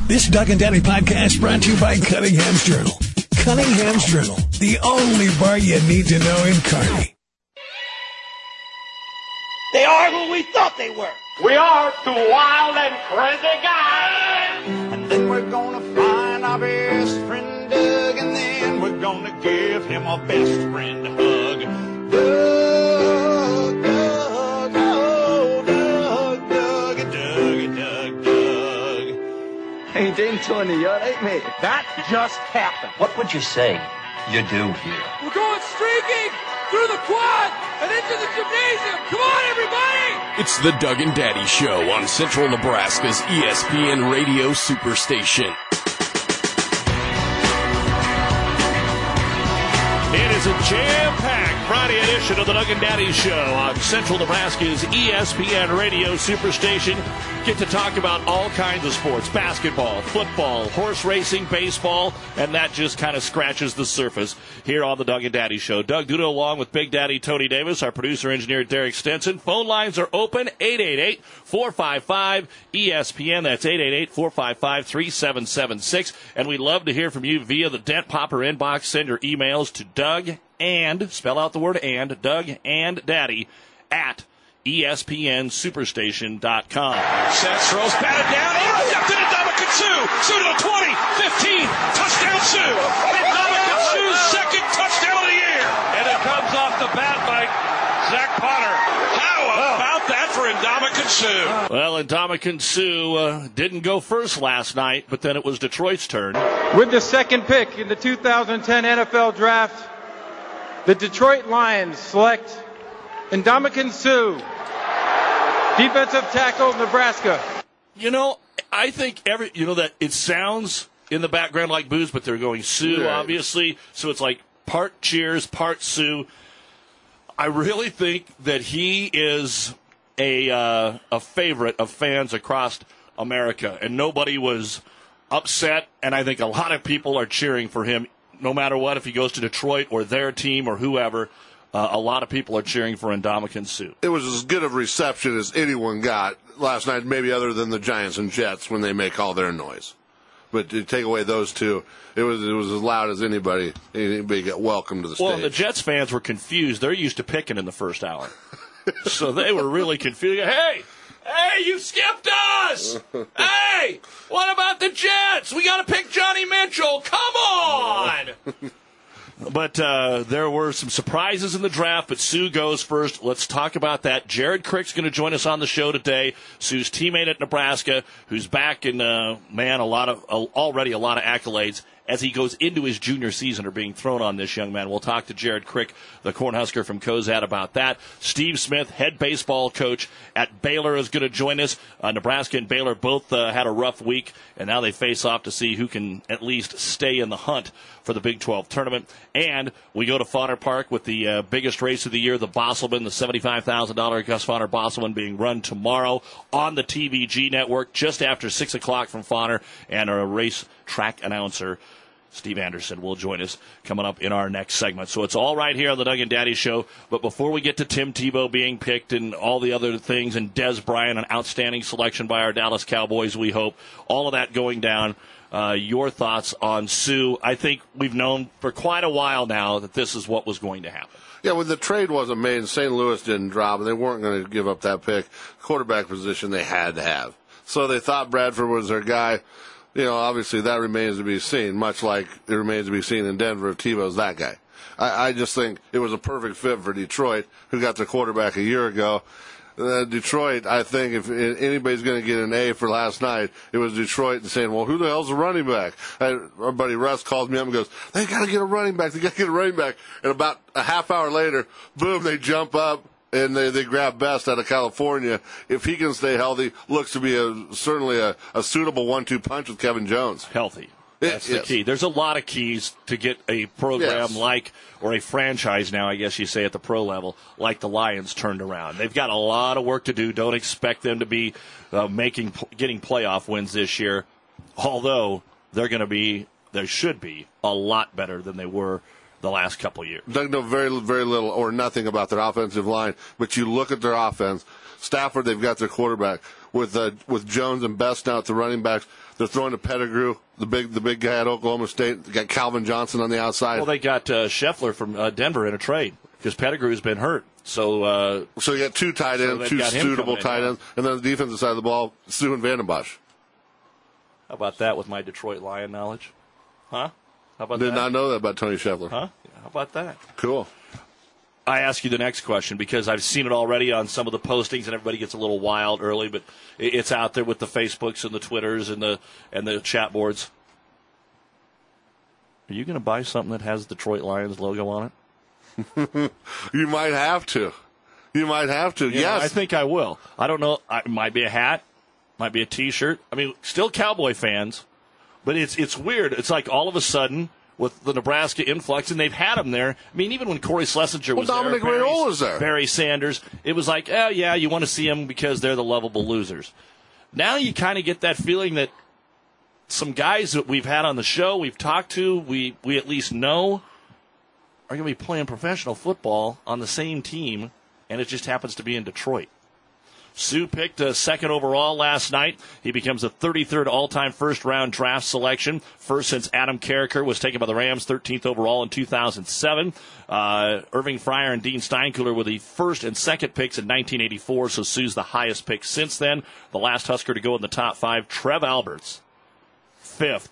This Doug and Daddy podcast brought to you by Cunningham's Journal. Cunningham's Journal, the only bar you need to know in Kearney. They are who we thought they were. We are two wild and crazy guys. And then we're gonna find our best friend Doug, and then we're gonna give him a best friend hug. Doug, Doug, oh, Doug, Doug, Doug, Doug, Doug. Ain't into any yet, ain't me? That just happened. What would you say you do here? We're going streaking through the quad and into the gymnasium. Come on, everybody! It's the Doug and Daddy Show on Central Nebraska's ESPN Radio Superstation. It is a jam-packed Friday edition of the Doug and Daddy Show on Central Nebraska's ESPN Radio Superstation. Get to talk about all kinds of sports, basketball, football, horse racing, baseball, and that just kind of scratches the surface here on the Doug and Daddy Show. Doug Duda along with Big Daddy Tony Davis, our producer-engineer Derek Stenson. Phone lines are open, 888-455-ESPN. That's 888-455-3776. And we'd love to hear from you via the Dent Popper inbox. Send your emails to Doug and, spell out the word and, Doug and Daddy at ESPNSuperstation.com. Sets, throws, batted down, intercepted Ndamukong Suh. Suh to the 20, 15, touchdown Suh. Ndamukong Suh's second touchdown of the year. And it comes off the bat by Zach Potter. How about that for Ndamukong Suh? Well, Ndamukong Suh didn't go first last night, but then it was Detroit's turn. With the second pick in the 2010 NFL Draft, the Detroit Lions select Ndamukong Suh, defensive tackle, Nebraska. You know, I think that it sounds in the background like booze, but they're going Suh, obviously. So it's like part cheers, part Suh. I really think that he is a favorite of fans across America, and nobody was upset, and I think a lot of people are cheering for him no matter what, if he goes to Detroit or their team or whoever. A lot of people are cheering for Ndamukong Suh. It was as good of reception as anyone got last night, maybe other than the Giants and Jets when they make all their noise. But to take away those two, it was as loud as anybody got welcome to the stage. Well, the Jets fans were confused. They're used to picking in the first hour. So they were really confused. Hey, you skipped us! Hey, what about the Jets? We got to pick Johnny Mitchell. Come on! But there were some surprises in the draft, but Suh goes first. Let's talk about that. Jared Crick's going to join us on the show today. Suh's teammate at Nebraska, who's back in, already a lot of accolades as he goes into his junior season are being thrown on this young man. We'll talk to Jared Crick, the Cornhusker from Cozad, about that. Steve Smith, head baseball coach at Baylor, is going to join us. Nebraska and Baylor both had a rough week, and now they face off to see who can at least stay in the hunt for the Big 12 tournament. And we go to Fauner Park with the biggest race of the year, the Bosselman, the $75,000 Gus Fauner Bosselman being run tomorrow on the TVG network just after 6 o'clock from Fauner, and a race track announcer, Steve Anderson, will join us coming up in our next segment. So it's all right here on the Doug and Daddy Show. But before we get to Tim Tebow being picked and all the other things, and Des Bryant, an outstanding selection by our Dallas Cowboys, we hope, all of that going down, your thoughts on Suh. I think we've known for quite a while now that this is what was going to happen. Yeah, when the trade wasn't made and St. Louis didn't drop and they weren't going to give up that pick, quarterback position they had to have. So they thought Bradford was their guy. You know, obviously that remains to be seen, much like it remains to be seen in Denver if Tebow's that guy. I just think it was a perfect fit for Detroit, who got their quarterback a year ago. Detroit, I think if anybody's going to get an A for last night, it was Detroit and saying, well, who the hell's a running back? Our buddy Russ calls me up and goes, they got to get a running back. They got to get a running back. And about a half hour later, boom, they jump up. And they grab Best out of California. If he can stay healthy, looks to be certainly a suitable 1-2 punch with Kevin Jones. Healthy. That's the key. There's a lot of keys to get a program or a franchise now, I guess you say, at the pro level, like the Lions turned around. They've got a lot of work to do. Don't expect them to be getting playoff wins this year, although they should be a lot better than they were the last couple of years. Doug know very, very little or nothing about their offensive line, but you look at their offense. Stafford, they've got their quarterback. with Jones and Best now at the running backs. They're throwing to Pettigrew, the big guy at Oklahoma State. They got Calvin Johnson on the outside. Well, they got Scheffler from Denver in a trade because Pettigrew's been hurt. So you got two tight ends, two suitable tight ends, and then the defensive side of the ball, Sue and Vandenbosch. How about that with my Detroit Lion knowledge? Huh? How about Did not know that about Tony Scheffler. Huh? How about that? Cool. I ask you the next question because I've seen it already on some of the postings, and everybody gets a little wild early, but it's out there with the Facebooks and the Twitters and the chat boards. Are you going to buy something that has the Detroit Lions logo on it? You might have to. Yes. I think I will. I don't know. It might be a hat, might be a T-shirt. I mean, still Cowboy fans, but it's weird. It's like all of a sudden, with the Nebraska influx, and they've had them there. I mean, even when Corey Schlesinger was Dominic Raiola was there. Barry Sanders, it was like, oh, yeah, you want to see them because they're the lovable losers. Now you kind of get that feeling that some guys that we've had on the show, we've talked to, we at least know, are going to be playing professional football on the same team, and it just happens to be in Detroit. Sue picked a second overall last night. He becomes the 33rd all-time first-round draft selection, first since Adam Carricker was taken by the Rams, 13th overall in 2007. Irving Fryar and Dean Steinkuhler were the first and second picks in 1984, so Sue's the highest pick since then. The last Husker to go in the top 5, Trev Alberts, 5th,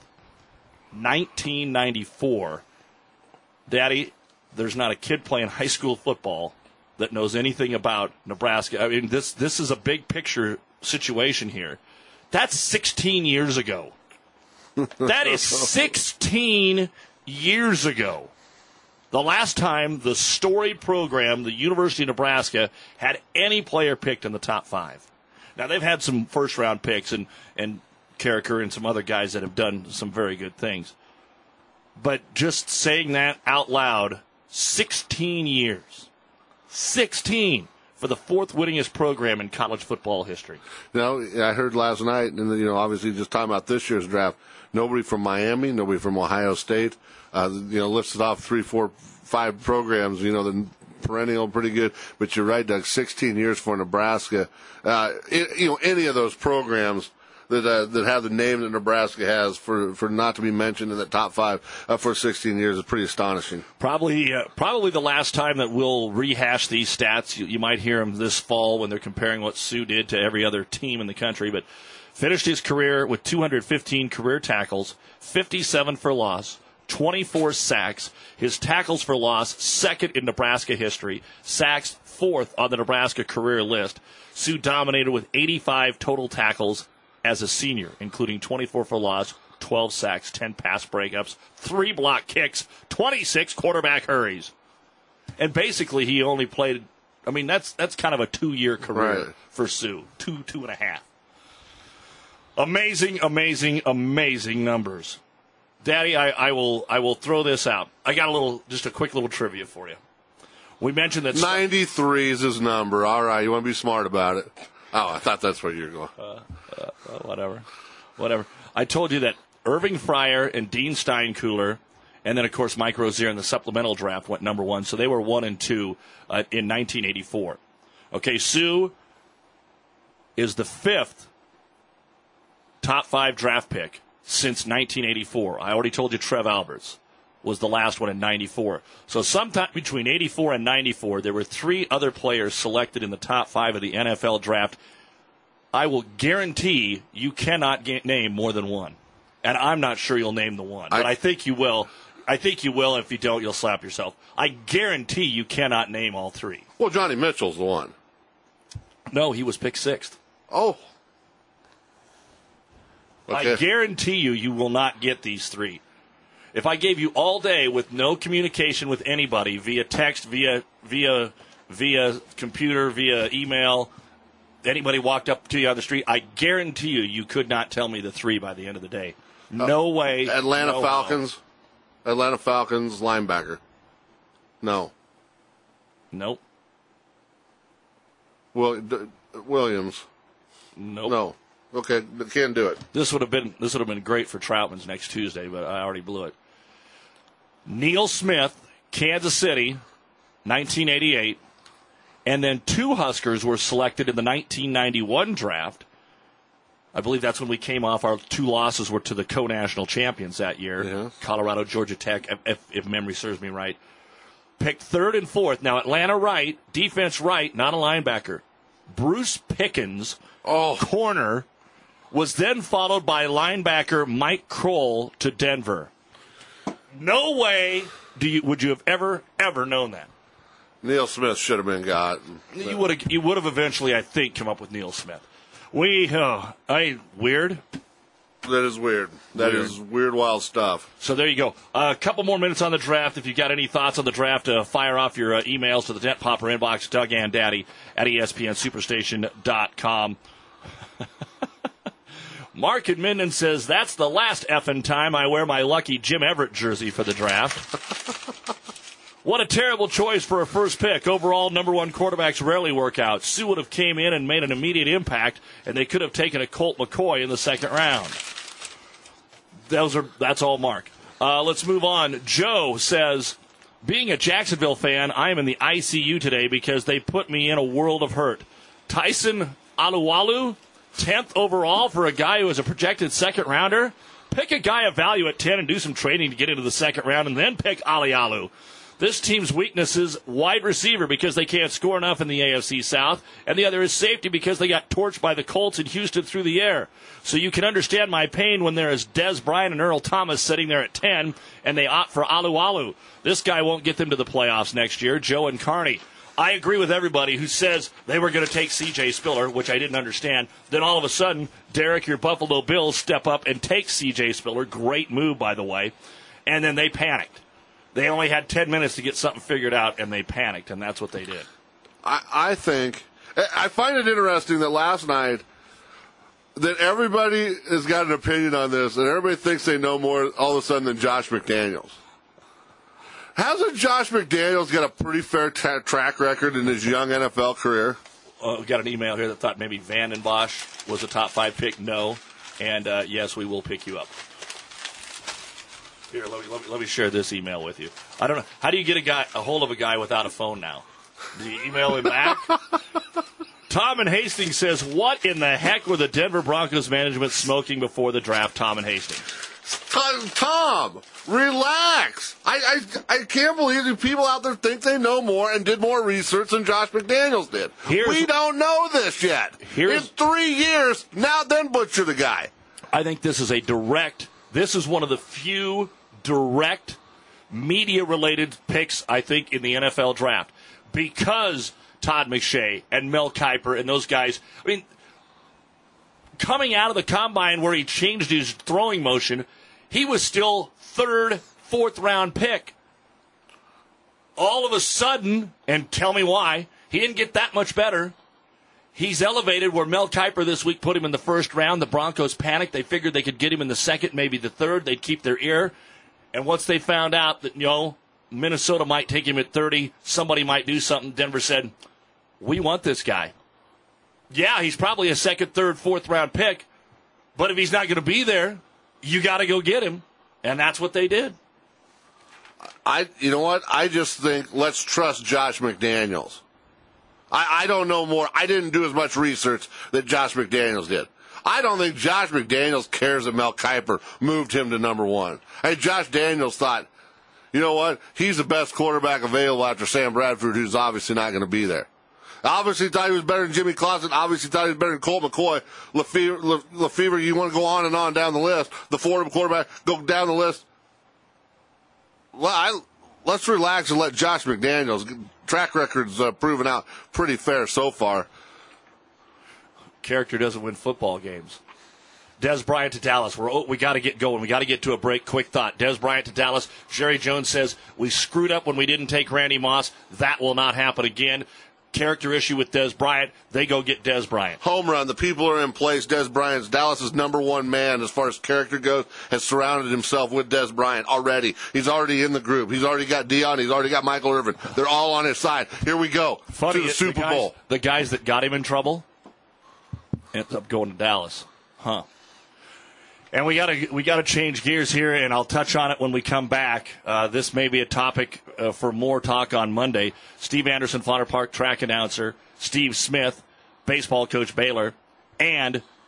1994. Daddy, there's not a kid playing high school football that knows anything about Nebraska. I mean, this is a big picture situation here. That's 16 years ago. That is 16 years ago. The last time the storied program, the University of Nebraska, had any player picked in the top 5. Now, they've had some first-round picks and Carricker and some other guys that have done some very good things. But just saying that out loud, 16 years. 16 for the 4th winningest program in college football history. I heard last night, and obviously just talking about this year's draft, nobody from Miami, nobody from Ohio State, listed off 3, 4, 5 programs, the perennial, pretty good. But you're right, Doug, 16 years for Nebraska. Any of those programs that have the name that Nebraska has for not to be mentioned in the top 5 for 16 years is pretty astonishing. Probably the last time that we'll rehash these stats. You might hear them this fall when they're comparing what Sue did to every other team in the country. But finished his career with 215 career tackles, 57 for loss, 24 sacks. His tackles for loss, second in Nebraska history. Sacks, 4th on the Nebraska career list. Sue dominated with 85 total tackles as a senior, including 24 for loss, 12 sacks, 10 pass breakups, 3 block kicks, 26 quarterback hurries. And basically he only played, that's kind of a 2-year career for Sue. 2.5. Amazing numbers. Daddy, I will throw this out. I got just a quick little trivia for you. We mentioned that 93 is his number. All right, you want to be smart about it. Oh, I thought that's where you were going. Whatever. I told you that Irving Fryar and Dean Steinkuhler, and then, of course, Mike Rozier in the supplemental draft went number 1. So they were 1 and 2 in 1984. Okay, Sue is the 5th top 5 draft pick since 1984. I already told you Trev Alberts was the last one in 94. So sometime between 84 and 94, there were 3 other players selected in the top 5 of the NFL draft. I will guarantee you cannot name more than one. And I'm not sure you'll name the one. But I think you will. If you don't, you'll slap yourself. I guarantee you cannot name all 3. Well, Johnny Mitchell's the one. No, he was picked 6th. Oh. Okay. I guarantee you will not get these 3. If I gave you all day with no communication with anybody via text, via computer, via email, anybody walked up to you on the street, I guarantee you could not tell me the 3 by the end of the day. No way. Atlanta Falcons linebacker. No. Nope. Williams. Nope. No. Okay, can't do it. This would have been great for Troutman's next Tuesday, but I already blew it. Neil Smith, Kansas City, 1988, and then 2 Huskers were selected in the 1991 draft. I believe that's when we came off. Our 2 losses were to the co-national champions that year, Yeah. Colorado, Georgia Tech, if memory serves me right. Picked 3rd and 4th. Now, Atlanta right, defense right, not a linebacker. Bruce Pickens, corner, was then followed by linebacker Mike Kroll to Denver. No way would you have ever known that. Neil Smith should have been got. You would have eventually, I think, come up with Neil Smith. Weird. That is weird. That is weird, wild stuff. So there you go. A couple more minutes on the draft. If you've got any thoughts on the draft, fire off your emails to the Dent Popper inbox, Doug and Daddy at ESPNSuperstation.com. Mark in Minden says, that's the last effing time I wear my lucky Jim Everett jersey for the draft. What a terrible choice for a first pick. Overall, number 1 quarterbacks rarely work out. Sue would have came in and made an immediate impact, and they could have taken a Colt McCoy in the 2nd round. That's all, Mark. Let's move on. Joe says, being a Jacksonville fan, I am in the ICU today because they put me in a world of hurt. Tyson Alualu, 10th overall for a guy who is a projected 2nd rounder. Pick a guy of value at 10 and do some training to get into the 2nd round, and then pick Alualu. This team's weakness is wide receiver because they can't score enough in the AFC South, and the other is safety because they got torched by the Colts in Houston through the air. So you can understand my pain when there is Dez Bryant and Earl Thomas sitting there at 10, and they opt for Alualu. This guy won't get them to the playoffs next year, Joe and Carney. I agree with everybody who says they were going to take C.J. Spiller, which I didn't understand. Then all of a sudden, Derek, your Buffalo Bills, step up and take C.J. Spiller. Great move, by the way. And then they panicked. They only had 10 minutes to get something figured out, and they panicked, and that's what they did. I find it interesting that last night that everybody has got an opinion on this, and everybody thinks they know more all of a sudden than Josh McDaniels. Hasn't Josh McDaniels got a pretty fair track record in his young NFL career? We got an email here that thought maybe Van den Bosch was a top 5 pick. No. And, yes, we will pick you up. Here, let me share this email with you. I don't know. How do you get a hold of a guy without a phone now? Do you email him back? Tom in Hastings says, what in the heck were the Denver Broncos management smoking before the draft, Tom in Hastings? Tom, relax. I can't believe that people out there think they know more and did more research than Josh McDaniels did. We don't know this yet. In 3 years, now then butcher the guy. I think this is this is one of the few direct media-related picks, I think, in the NFL draft. Because Todd McShay and Mel Kiper and those guys, I mean, coming out of the combine where he changed his throwing motion, he was still 3rd, 4th round pick. All of a sudden, and tell me why, he didn't get that much better. He's elevated where Mel Kiper this week put him in the 1st round. The Broncos panicked. They figured they could get him in the 2nd, maybe the 3rd. They'd keep their ear. And once they found out that, Minnesota might take him at 30, somebody might do something, Denver said, we want this guy. Yeah, he's probably a 2nd, 3rd, 4th round pick. But if he's not going to be there, you got to go get him. And that's what they did. You know what? I just think let's trust Josh McDaniels. I don't know more. I didn't do as much research that Josh McDaniels did. I don't think Josh McDaniels cares that Mel Kiper moved him to number 1. Hey, Josh Daniels thought, you know what? He's the best quarterback available after Sam Bradford, who's obviously not going to be there. Obviously thought he was better than Jimmy Clausen. Obviously thought he was better than Colt McCoy. Lefevre, you want to go on and on down the list. The Florida quarterback, go down the list. Well, let's relax and let Josh McDaniels. Track record's proven out pretty fair so far. Character doesn't win football games. Dez Bryant to Dallas. We got to get going. We got to get to a break. Quick thought. Dez Bryant to Dallas. Jerry Jones says, we screwed up when we didn't take Randy Moss. That will not happen again. Character issue with Dez Bryant. They go get Dez Bryant. Home run. The people are in place. Dez Bryant's Dallas's number 1 man as far as character goes has surrounded himself with Dez Bryant already. He's already in the group. He's already got Dion. He's already got Michael Irvin. They're all on his side. Here we go. Funny, to the Super Bowl. The guys that got him in trouble ends up going to Dallas. Huh. And we gotta change gears here, and I'll touch on it when we come back. This may be a topic for more talk on Monday. Steve Anderson, Fodder Park track announcer, Steve Smith, baseball coach Baylor, and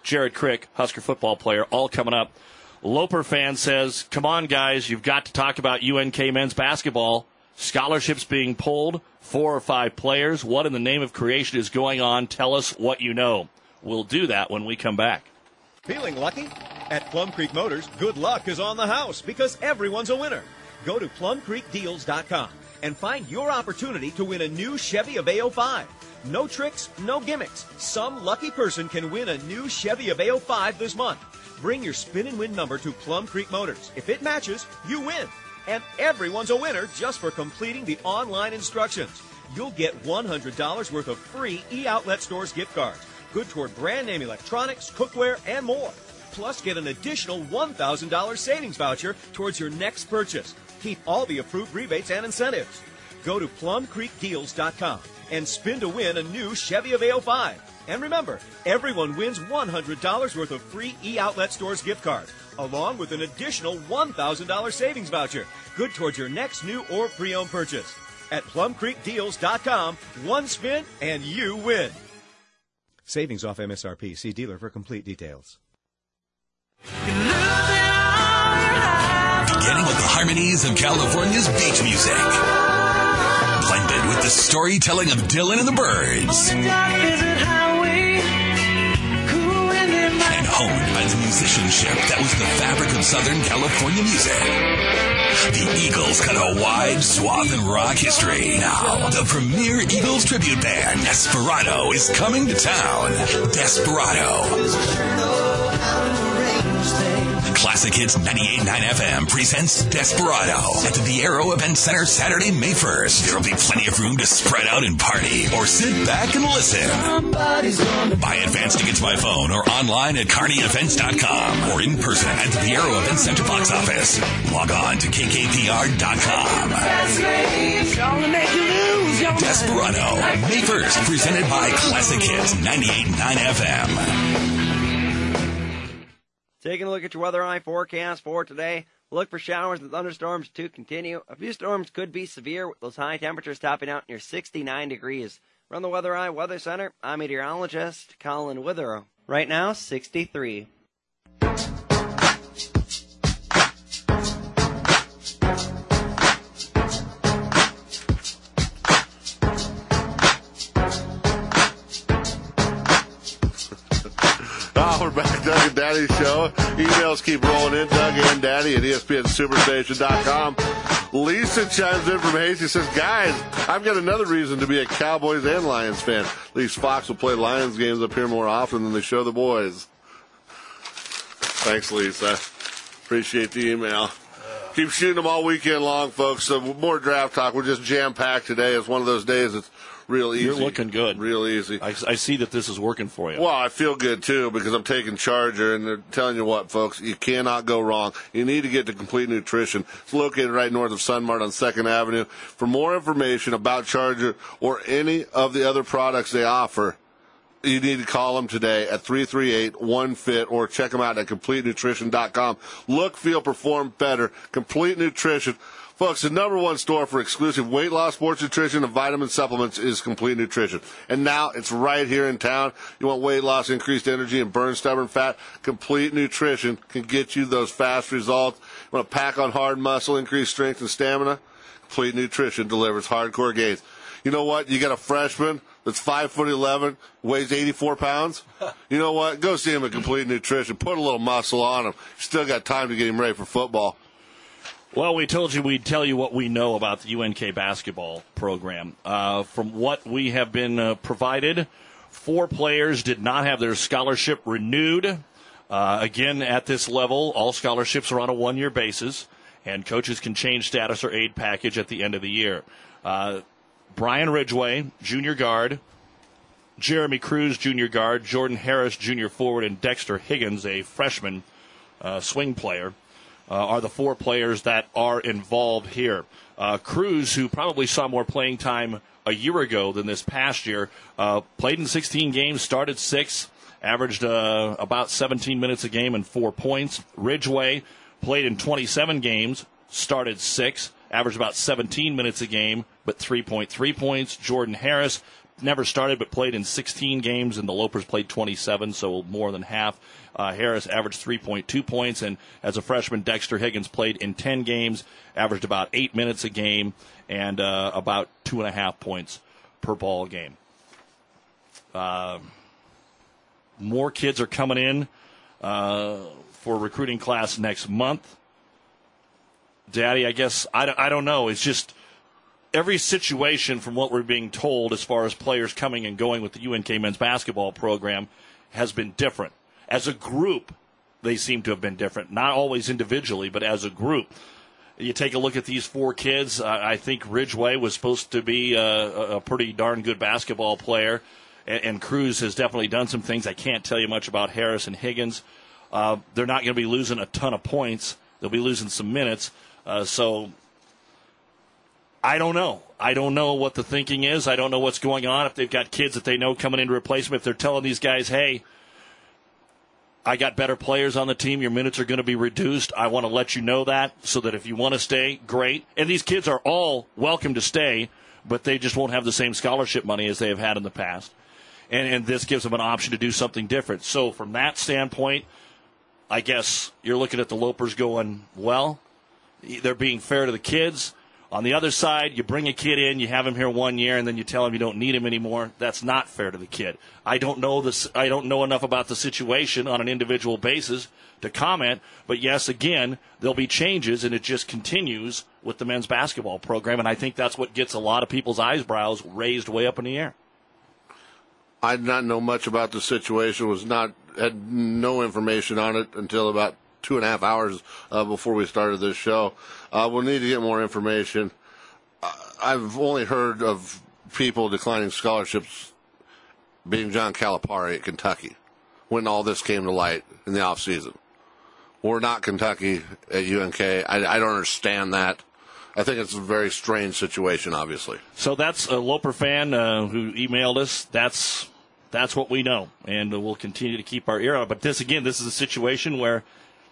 Jared Crick, Husker football player, all coming up. Loper fan says, come on, guys, you've got to talk about UNK men's basketball. Scholarships being pulled, 4 or 5 players. What in the name of creation is going on? Tell us what you know. We'll do that when we come back. Feeling lucky? At Plum Creek Motors, good luck is on the house because everyone's a winner. Go to PlumCreekDeals.com and find your opportunity to win a new Chevy Aveo 5. No tricks, no gimmicks. Some lucky person can win a new Chevy Aveo 5 this month. Bring your spin and win number to Plum Creek Motors. If it matches, you win. And everyone's a winner just for completing the online instructions. You'll get $100 worth of free e-outlet stores gift cards. Good toward brand name electronics, cookware, and more. Plus, get an additional $1,000 savings voucher towards your next purchase. Keep all the approved rebates and incentives. Go to PlumCreekDeals.com and spin to win a new Chevy Aveo 5. And remember, everyone wins $100 worth of free e-outlet stores gift cards, along with an additional $1,000 savings voucher, good towards your next new or pre-owned purchase. At PlumCreekDeals.com, one spin and you win. Savings off MSRP. See dealer for complete details. Beginning with the harmonies of California's beach music, blended with the storytelling of Dylan and the Byrds, and honed by the musicianship that was the fabric of Southern California music. The Eagles cut a wide swath in rock history. Now, the premier Eagles tribute band, Desperado, is coming to town. Desperado. Classic Hits 98.9 FM presents Desperado at the Viero Event Center Saturday, May 1st. There'll be plenty of room to spread out and party or sit back and listen. Buy advance tickets by phone or online at carneyevents.com or in person at the Viero Event Center box office. Log on to kkpr.com. Desperado, May 1st, presented by Classic Hits 98.9 FM. Taking a look at your weather eye forecast for today. Look for showers and thunderstorms to continue. A few storms could be severe with those high temperatures topping out near 69 degrees. From the Weather Eye Weather Center, I'm meteorologist Colin Witherow. Right now, 63. We're back, Doug and Daddy Show. Emails keep rolling in, Doug and Daddy at ESPNSuperstation.com. Lisa chimes in from Hayes. She says, guys, I've got another reason to be a Cowboys and Lions fan. At least Fox will play Lions games up here more often than they show the boys. Thanks, Lisa. Appreciate the email. Keep shooting them all weekend long, folks. So more draft talk. We're just jam-packed today. It's one of those days it's real easy. You're looking good. Real easy. I see that this is working for you. Well, I feel good, too, because I'm taking Charger, and they're telling you what, folks, you cannot go wrong. You need to get to Complete Nutrition. It's located right north of Sunmart on 2nd Avenue. For more information about Charger or any of the other products they offer, you need to call them today at 338-1FIT or check them out at CompleteNutrition.com. Look, feel, perform better. Complete Nutrition. Folks, the number one store for exclusive weight loss, sports nutrition, and vitamin supplements is Complete Nutrition. And now it's right here in town. You want weight loss, increased energy, and burn stubborn fat? Complete Nutrition can get you those fast results. You want to pack on hard muscle, increase strength and stamina? Complete Nutrition delivers hardcore gains. You know what? You got a freshman that's 5'11", weighs 84 pounds. You know what? Go see him at Complete Nutrition. Put a little muscle on him. Still got time to get him ready for football. Well, we told you we'd tell you what we know about the UNK basketball program. From what we have been provided, 4 players did not have their scholarship renewed. Again, at this level, all scholarships are on a 1-year basis, and coaches can change status or aid package at the end of the year. Brian Ridgway, junior guard, Jeremy Cruz, junior guard, Jordan Harris, junior forward, and Dexter Higgins, a freshman swing player, are the 4 players that are involved here. Cruz, who probably saw more playing time a year ago than this past year, played in 16 games, started 6, averaged about 17 minutes a game and 4 points. Ridgway played in 27 games, started 6, averaged about 17 minutes a game, but 3.3 points. Jordan Harris never started but played in 16 games, and the Lopers played 27, so more than half. Harris averaged 3.2 points, and as a freshman, Dexter Higgins played in 10 games, averaged about 8 minutes a game, and about 2.5 points per ball game. More kids are coming in for recruiting class next month. Daddy, I guess, I don't know. It's just every situation from what we're being told as far as players coming and going with the UNK men's basketball program has been different. As a group, they seem to have been different. Not always individually, but as a group. You take a look at these 4 kids. I think Ridgeway was supposed to be a pretty darn good basketball player, and Cruz has definitely done some things. I can't tell you much about Harris and Higgins. They're not going to be losing a ton of points. They'll be losing some minutes. So I don't know. I don't know what the thinking is. I don't know what's going on. If they've got kids that they know coming in to replace them, if they're telling these guys, hey, I got better players on the team, your minutes are going to be reduced. I want to let you know that so that if you want to stay, great. And these kids are all welcome to stay, but they just won't have the same scholarship money as they have had in the past. And this gives them an option to do something different. So from that standpoint, I guess you're looking at the Lopers going, well, they're being fair to the kids. On the other side, you bring a kid in, you have him here 1 year, and then you tell him you don't need him anymore. That's not fair to the kid. I don't know enough about the situation on an individual basis to comment. But yes, again, there'll be changes, and it just continues with the men's basketball program. And I think that's what gets a lot of people's eyebrows raised way up in the air. I did not know much about the situation. Had no information on it until about 2.5 hours before we started this show. We'll need to get more information. I've only heard of people declining scholarships being John Calipari at Kentucky when all this came to light in the offseason. We're not Kentucky at UNK. I don't understand that. I think it's a very strange situation, obviously. So that's a Loper fan who emailed us. That's what we know, and we'll continue to keep our ear on it. But this is a situation where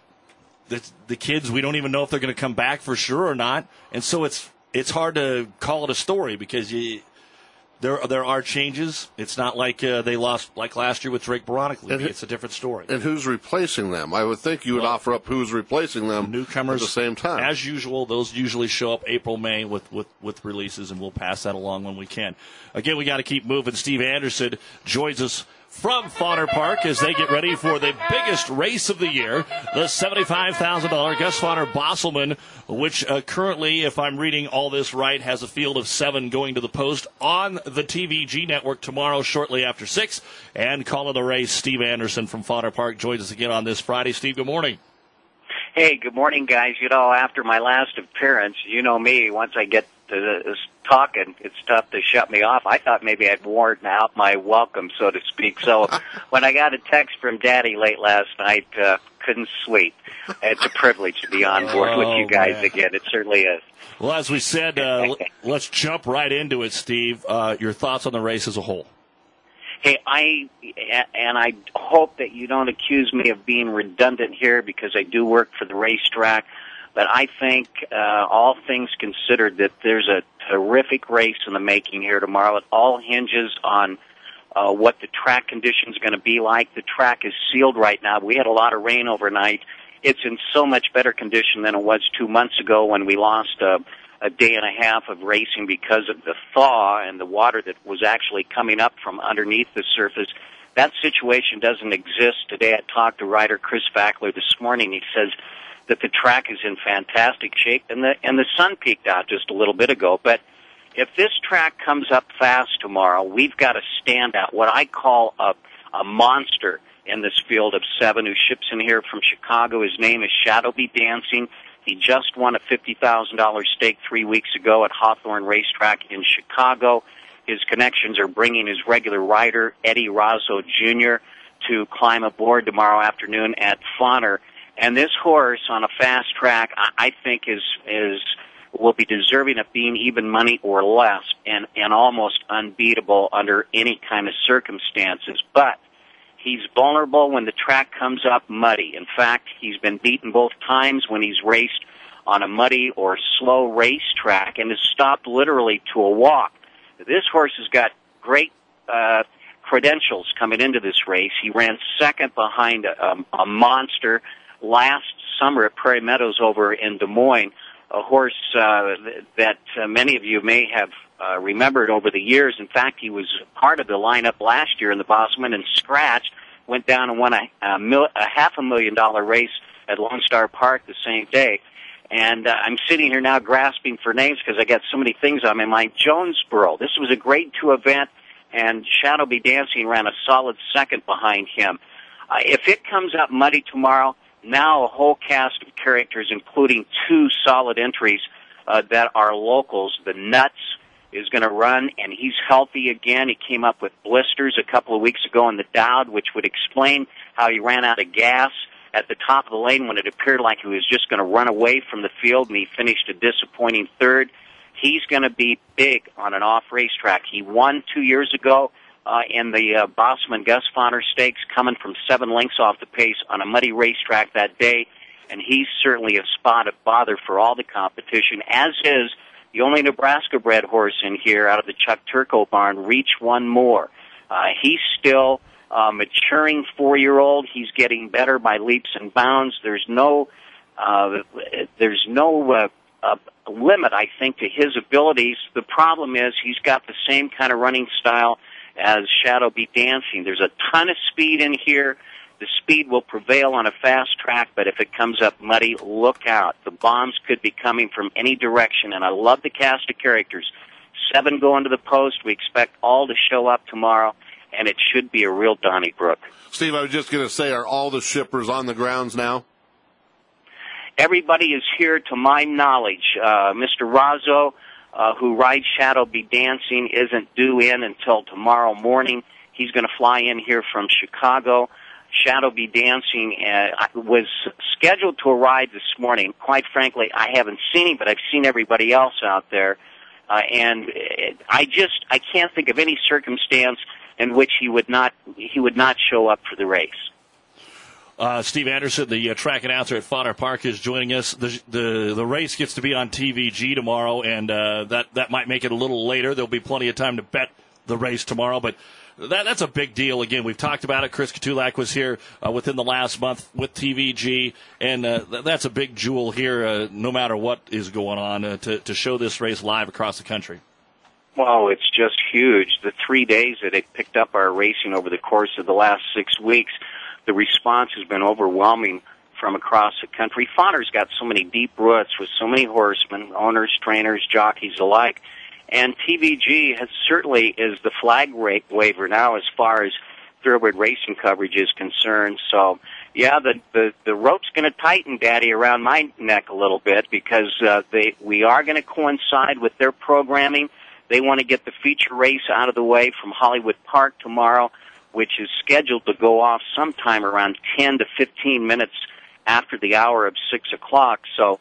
the kids, we don't even know if they're going to come back for sure or not, and so it's hard to call it a story because there are changes. It's not like they lost like last year with Drake Boronically. It's a different story. And who's replacing them? I would think you would offer up who's replacing them newcomers at the same time. As usual, those usually show up April, May with releases, and we'll pass that along when we can. Again, we got to keep moving. Steve Anderson joins us from Fauner Park as they get ready for the biggest race of the year, the $75,000 Gus Fauner Bosselman, which currently, if I'm reading all this right, has a field of 7 going to the post on the TVG network tomorrow shortly after 6. And calling the race, Steve Anderson from Fauner Park joins us again on this Friday. Steve, good morning. Hey, good morning, guys. You know, after my last appearance, you know me, once I get to talking, it's tough to shut me off. I thought maybe I'd worn out my welcome, so to speak. So when I got a text from Daddy late last night, couldn't sleep. It's a privilege to be on board with you guys again. It certainly is. Well, as we said, let's jump right into it, Steve. Your thoughts on the race as a whole? Hey, I hope that you don't accuse me of being redundant here because I do work for the racetrack. But I think, all things considered, that there's a terrific race in the making here tomorrow. It all hinges on what the track conditions are going to be like. The track is sealed right now. We had a lot of rain overnight. It's in so much better condition than it was 2 months ago when we lost a day and a half of racing because of the thaw and the water that was actually coming up from underneath the surface. That situation doesn't exist today. I talked to rider Chris Fackler this morning. He says that the track is in fantastic shape, and the sun peaked out just a little bit ago. But if this track comes up fast tomorrow, we've got a standout, what I call a monster in this field of 7 who ships in here from Chicago. His name is Shadowbee Dancing. He just won a $50,000 stake 3 weeks ago at Hawthorne Racetrack in Chicago. His connections are bringing his regular rider, Eddie Razzo Jr., to climb aboard tomorrow afternoon at Fauner. And this horse on a fast track, I think will be deserving of being even money or less and almost unbeatable under any kind of circumstances. But he's vulnerable when the track comes up muddy. In fact, he's been beaten both times when he's raced on a muddy or slow racetrack and has stopped literally to a walk. This horse has got great credentials coming into this race. He ran second behind a monster last summer at Prairie Meadows over in Des Moines, a horse that many of you may have remembered over the years. In fact, he was part of the lineup last year in the Bosman and scratched, went down and won a $500,000 race at Lone Star Park the same day. And I'm sitting here now grasping for names because I got so many things on my mind. Jonesboro, this was a Grade 2 event, and Shadow Be Dancing ran a solid second behind him. If it comes up muddy tomorrow, now a whole cast of characters, including 2 solid entries that are locals. The Nuts is going to run, and he's healthy again. He came up with blisters a couple of weeks ago in the Dowd, which would explain how he ran out of gas at the top of the lane when it appeared like he was just going to run away from the field, and he finished a disappointing third. He's going to be big on an off racetrack. He won 2 years ago in the Bosman Gus Fonner Stakes, coming from 7 lengths off the pace on a muddy racetrack that day, and he's certainly a spot of bother for all the competition, as is the only Nebraska-bred horse in here out of the Chuck Turco barn, Reach One More. He's still maturing 4-year-old. He's getting better by leaps and bounds. There's no limit, I think, to his abilities. The problem is he's got the same kind of running style as Shadow Be Dancing. There's a ton of speed in here. The speed will prevail on a fast track, but if it comes up muddy, look out. The bombs could be coming from any direction, and I love the cast of characters. 7 going to the post. We expect all to show up tomorrow, and it should be a real Donnybrook. Steve, I was just going to say, are all the shippers on the grounds now? Everybody is here, to my knowledge. Mr. Razzo, who rides Shadow Be Dancing, isn't due in until tomorrow morning. He's going to fly in here from Chicago. Shadow Be Dancing was scheduled to arrive this morning. Quite frankly, I haven't seen him, but I've seen everybody else out there. And I can't think of any circumstance in which he would not show up for the race. Steve Anderson, the track announcer at Fonner Park, is joining us. The race gets to be on TVG tomorrow, and that might make it a little later. There'll be plenty of time to bet the race tomorrow, but that's a big deal. Again, we've talked about it. Chris Katulak was here within the last month with TVG, and that's a big jewel here, no matter what is going on, to show this race live across the country. Well, it's just huge. The 3 days that it picked up our racing over the course of the last 6 weeks, the response has been overwhelming from across the country. Fonner's got so many deep roots with so many horsemen, owners, trainers, jockeys alike. And TVG certainly is the flag waver now as far as thoroughbred racing coverage is concerned. So, yeah, the rope's going to tighten, Daddy, around my neck a little bit because we are going to coincide with their programming. They want to get the feature race out of the way from Hollywood Park tomorrow, which is scheduled to go off sometime around 10 to 15 minutes after the hour of 6 o'clock. So,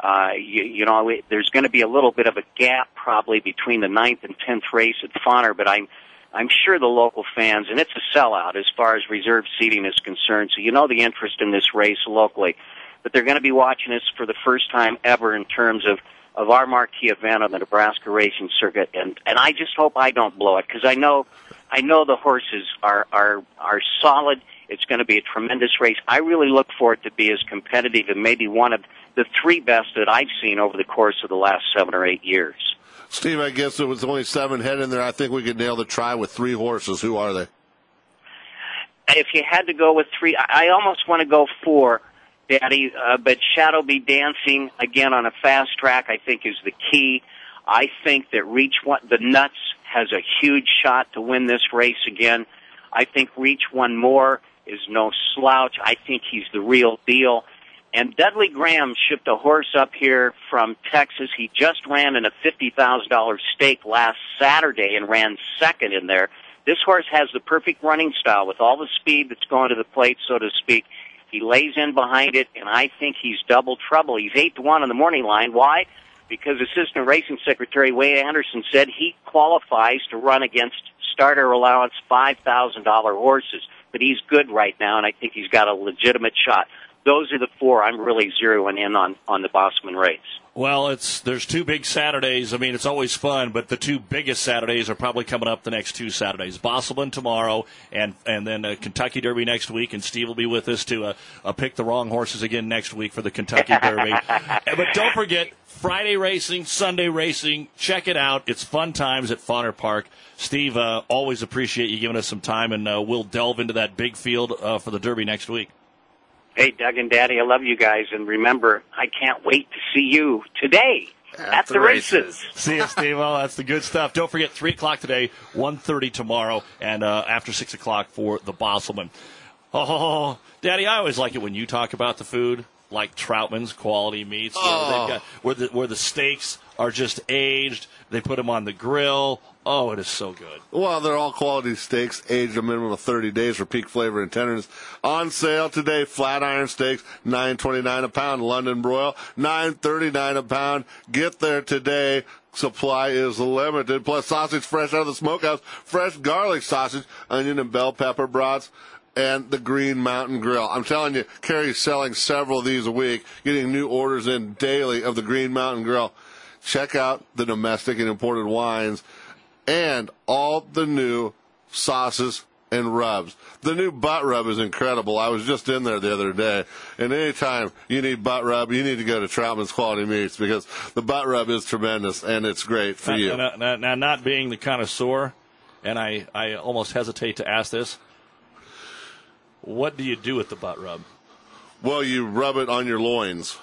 there's going to be a little bit of a gap probably between the 9th and 10th race at Fonner, but I'm sure the local fans, and it's a sellout as far as reserve seating is concerned, so the interest in this race locally. But they're going to be watching us for the first time ever in terms of our marquee event on the Nebraska racing circuit, and I just hope I don't blow it, because I know the horses are solid. It's going to be a tremendous race. I really look for it to be as competitive and maybe one of the 3 best that I've seen over the course of the last 7 or 8 years. Steve, I guess there was only 7 head in there. I think we could nail the try with 3 horses. Who are they? If you had to go with 3, I almost want to go 4, Daddy, but Shadow Be Dancing, again, on a fast track, I think is the key. I think that the Nuts has a huge shot to win this race again. I think Reach One More is no slouch. I think he's the real deal. And Dudley Graham shipped a horse up here from Texas. He just ran in a $50,000 stake last Saturday and ran second in there. This horse has the perfect running style with all the speed that's going to the plate, so to speak. He lays in behind it, and I think he's double trouble. He's 8-1 on the morning line. Why? Because Assistant Racing Secretary Wade Anderson said he qualifies to run against starter allowance $5,000 horses. But he's good right now, and I think he's got a legitimate shot. those are the four I'm really zeroing in on the Bosman race. Well, there's two big Saturdays. I mean, it's always fun, but the two biggest Saturdays are probably coming up the next two Saturdays. Bosselman tomorrow, and then Kentucky Derby next week, and Steve will be with us to pick the wrong horses again next week for the Kentucky Derby. But don't forget, Friday racing, Sunday racing, check it out. It's fun times at Fauner Park. Steve, always appreciate you giving us some time, and we'll delve into that big field for the Derby next week. Hey, Doug and Daddy, I love you guys. And remember, I can't wait to see you today at the races. See you, Steve. Well, that's the good stuff. Don't forget, 3 o'clock today, 1:30 tomorrow, and after 6 o'clock for the Bosselman. Oh, Daddy, I always like it when you talk about the food, like Troutman's Quality Meats, where the steaks are just aged. They put them on the grill. Oh, it is so good. Well, they're all quality steaks, aged a minimum of 30 days for peak flavor and tenderness. On sale today, Flatiron Steaks, $9.29 a pound. London Broil, $9.39 a pound. Get there today. Supply is limited. Plus sausage fresh out of the smokehouse, fresh garlic sausage, onion and bell pepper brats, and the Green Mountain Grill. I'm telling you, Carrie's selling several of these a week, getting new orders in daily of the Green Mountain Grill. Check out the domestic and imported wines and all the new sauces and rubs. The new butt rub is incredible. I was just in there the other day, and anytime you need butt rub, you need to go to Troutman's Quality Meats, because the butt rub is tremendous, and it's great for you. Now, not being the connoisseur, and I almost hesitate to ask this, what do you do with the butt rub? Well, you rub it on your loins.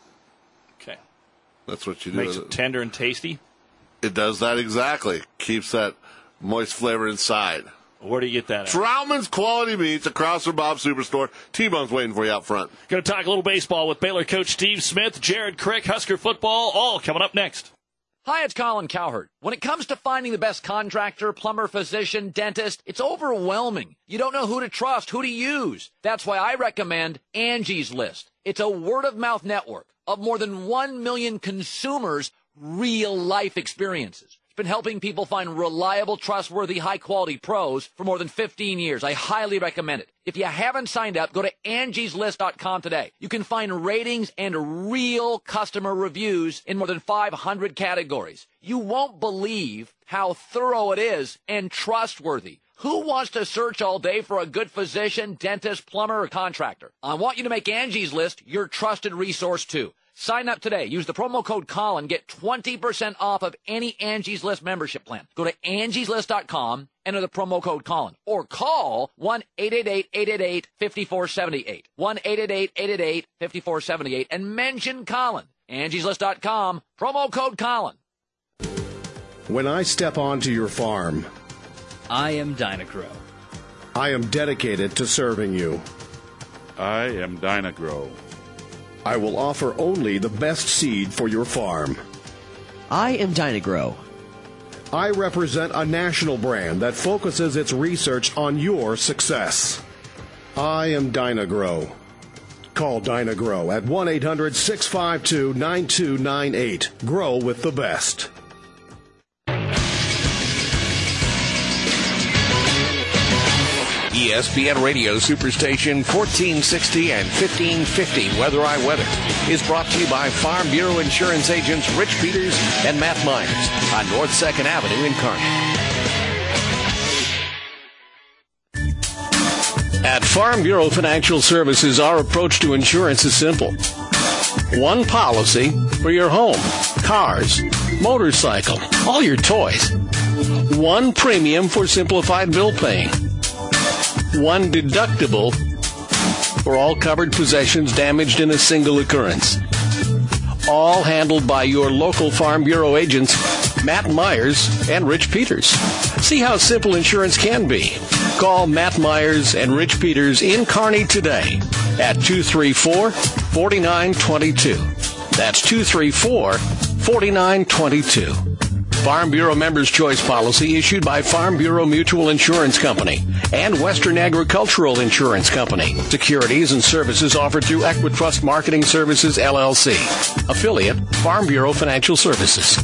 Okay. That's what you do. Makes it tender and tasty? It does that exactly. Keeps that moist flavor inside. Where do you get that at? Troutman's Quality Meats across from Bob's Superstore. T-Bone's waiting for you out front. Going to talk a little baseball with Baylor coach Steve Smith, Jared Crick, Husker football, all coming up next. Hi, it's Colin Cowherd. When it comes to finding the best contractor, plumber, physician, dentist, it's overwhelming. You don't know who to trust, who to use. That's why I recommend Angie's List. It's a word-of-mouth network of more than 1 million consumers' real-life experiences. It's been helping people find reliable, trustworthy, high-quality pros for more than 15 years. I highly recommend it. If you haven't signed up, go to angieslist.com today. You can find ratings and real customer reviews in more than 500 categories. You won't believe how thorough it is and trustworthy. Who wants to search all day for a good physician, dentist, plumber, or contractor? I want you to make Angie's List your trusted resource, too. Sign up today. Use the promo code Colin. Get 20% off of any Angie's List membership plan. Go to angieslist.com, enter the promo code Colin, or call 1-888-888-5478. 1-888-888-5478 and mention Colin. angieslist.com, promo code Colin. When I step onto your farm, I am Dynagrow. I am dedicated to serving you. I am Dynagrow. I will offer only the best seed for your farm. I am Dynagrow. I represent a national brand that focuses its research on your success. I am Dynagrow. Call Dynagrow at 1-800-652-9298. Grow with the best. ESPN Radio Superstation 1460 and 1550 Weather I Weather is brought to you by Farm Bureau Insurance agents Rich Peters and Matt Myers on North 2nd Avenue in Kearney. At Farm Bureau Financial Services, our approach to insurance is simple. One policy for your home, cars, motorcycle, all your toys. One premium for simplified bill paying. One deductible for all covered possessions damaged in a single occurrence. All handled by your local Farm Bureau agents, Matt Myers and Rich Peters. See how simple insurance can be. Call Matt Myers and Rich Peters in Kearney today at 234-4922. That's 234-4922. Farm Bureau Members' Choice Policy issued by Farm Bureau Mutual Insurance Company and Western Agricultural Insurance Company. Securities and services offered through Equitrust Marketing Services, LLC. Affiliate, Farm Bureau Financial Services.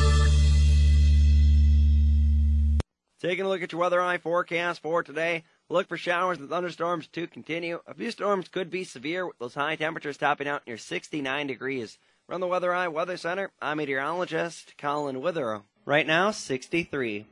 Taking a look at your weather eye forecast for today. Look for showers and thunderstorms to continue. A few storms could be severe with those high temperatures topping out near 69 degrees. From the Weather Eye Weather Center, I'm meteorologist Colin Witherow. Right now, 63.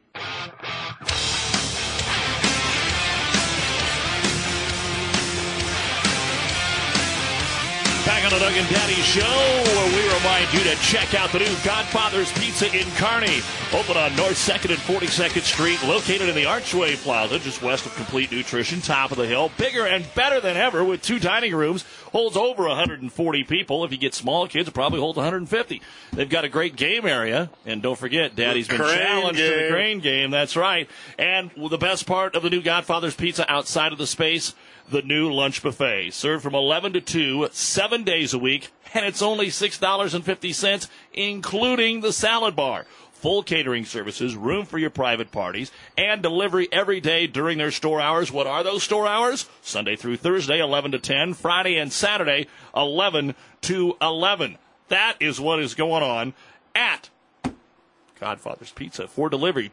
Back on the Doug and Daddy Show, where we remind you to check out the new Godfather's Pizza in Kearney. Open on North 2nd and 42nd Street, located in the Archway Plaza, just west of Complete Nutrition, top of the hill. Bigger and better than ever with 2 dining rooms. Holds over 140 people. If you get small kids, it probably holds 150. They've got a great game area. And don't forget, Daddy's been challenged to the crane game. That's right. And the best part of the new Godfather's Pizza outside of the space, the new lunch buffet. Served from 11 to 2, 7 days a week. And it's only $6.50, including the salad bar. Full catering services, room for your private parties, and delivery every day during their store hours. What are those store hours? Sunday through Thursday, 11 to 10. Friday and Saturday, 11 to 11. That is what is going on at Godfather's Pizza. For delivery,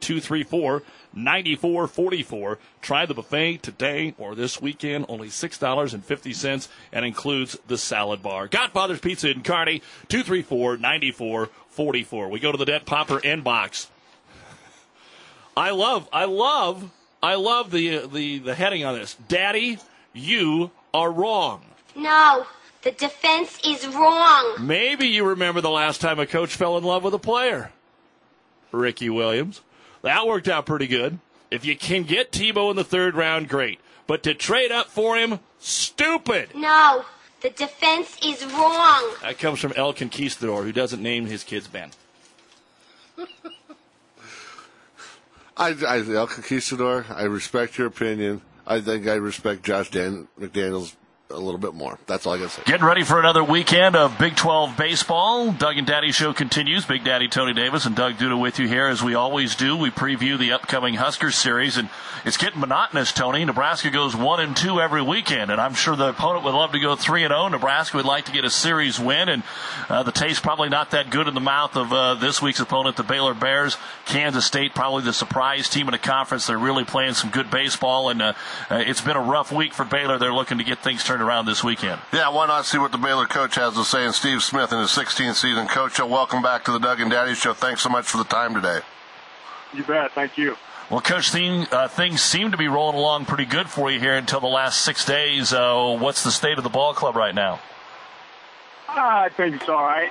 234-9444. Try the buffet today or this weekend. Only $6.50 and includes the salad bar. Godfather's Pizza in Kearney, 234-9444. We go to the Debt Popper inbox. I love the heading on this. Daddy, you are wrong. No, the defense is wrong. Maybe you remember the last time a coach fell in love with a player. Ricky Williams. That worked out pretty good. If you can get Tebow in the 3rd round, great. But to trade up for him, stupid. No, the defense is wrong. That comes from El Conquistador, who doesn't name his kids Ben. El Conquistador, I respect your opinion. I think I respect Josh McDaniels a little bit more. That's all I got to say. Getting ready for another weekend of Big 12 baseball. Doug and Daddy Show continues. Big Daddy Tony Davis and Doug Duda with you here as we always do. We preview the upcoming Huskers series, and it's getting monotonous, Tony. Nebraska goes 1-2 every weekend, and I'm sure the opponent would love to go 3-0. Nebraska would like to get a series win, and the taste probably not that good in the mouth of this week's opponent, the Baylor Bears. Kansas State, probably the surprise team in the conference. They're really playing some good baseball, and it's been a rough week for Baylor. They're looking to get things turned around this weekend. Yeah, why not see what the Baylor coach has to say? And Steve Smith in his 16th season. Coach, welcome back to the Doug and Daddy Show. Thanks so much for the time today. You bet. Thank you. Well, Coach, things seem to be rolling along pretty good for you here until the last 6 days. What's the state of the ball club right now? I think it's all right.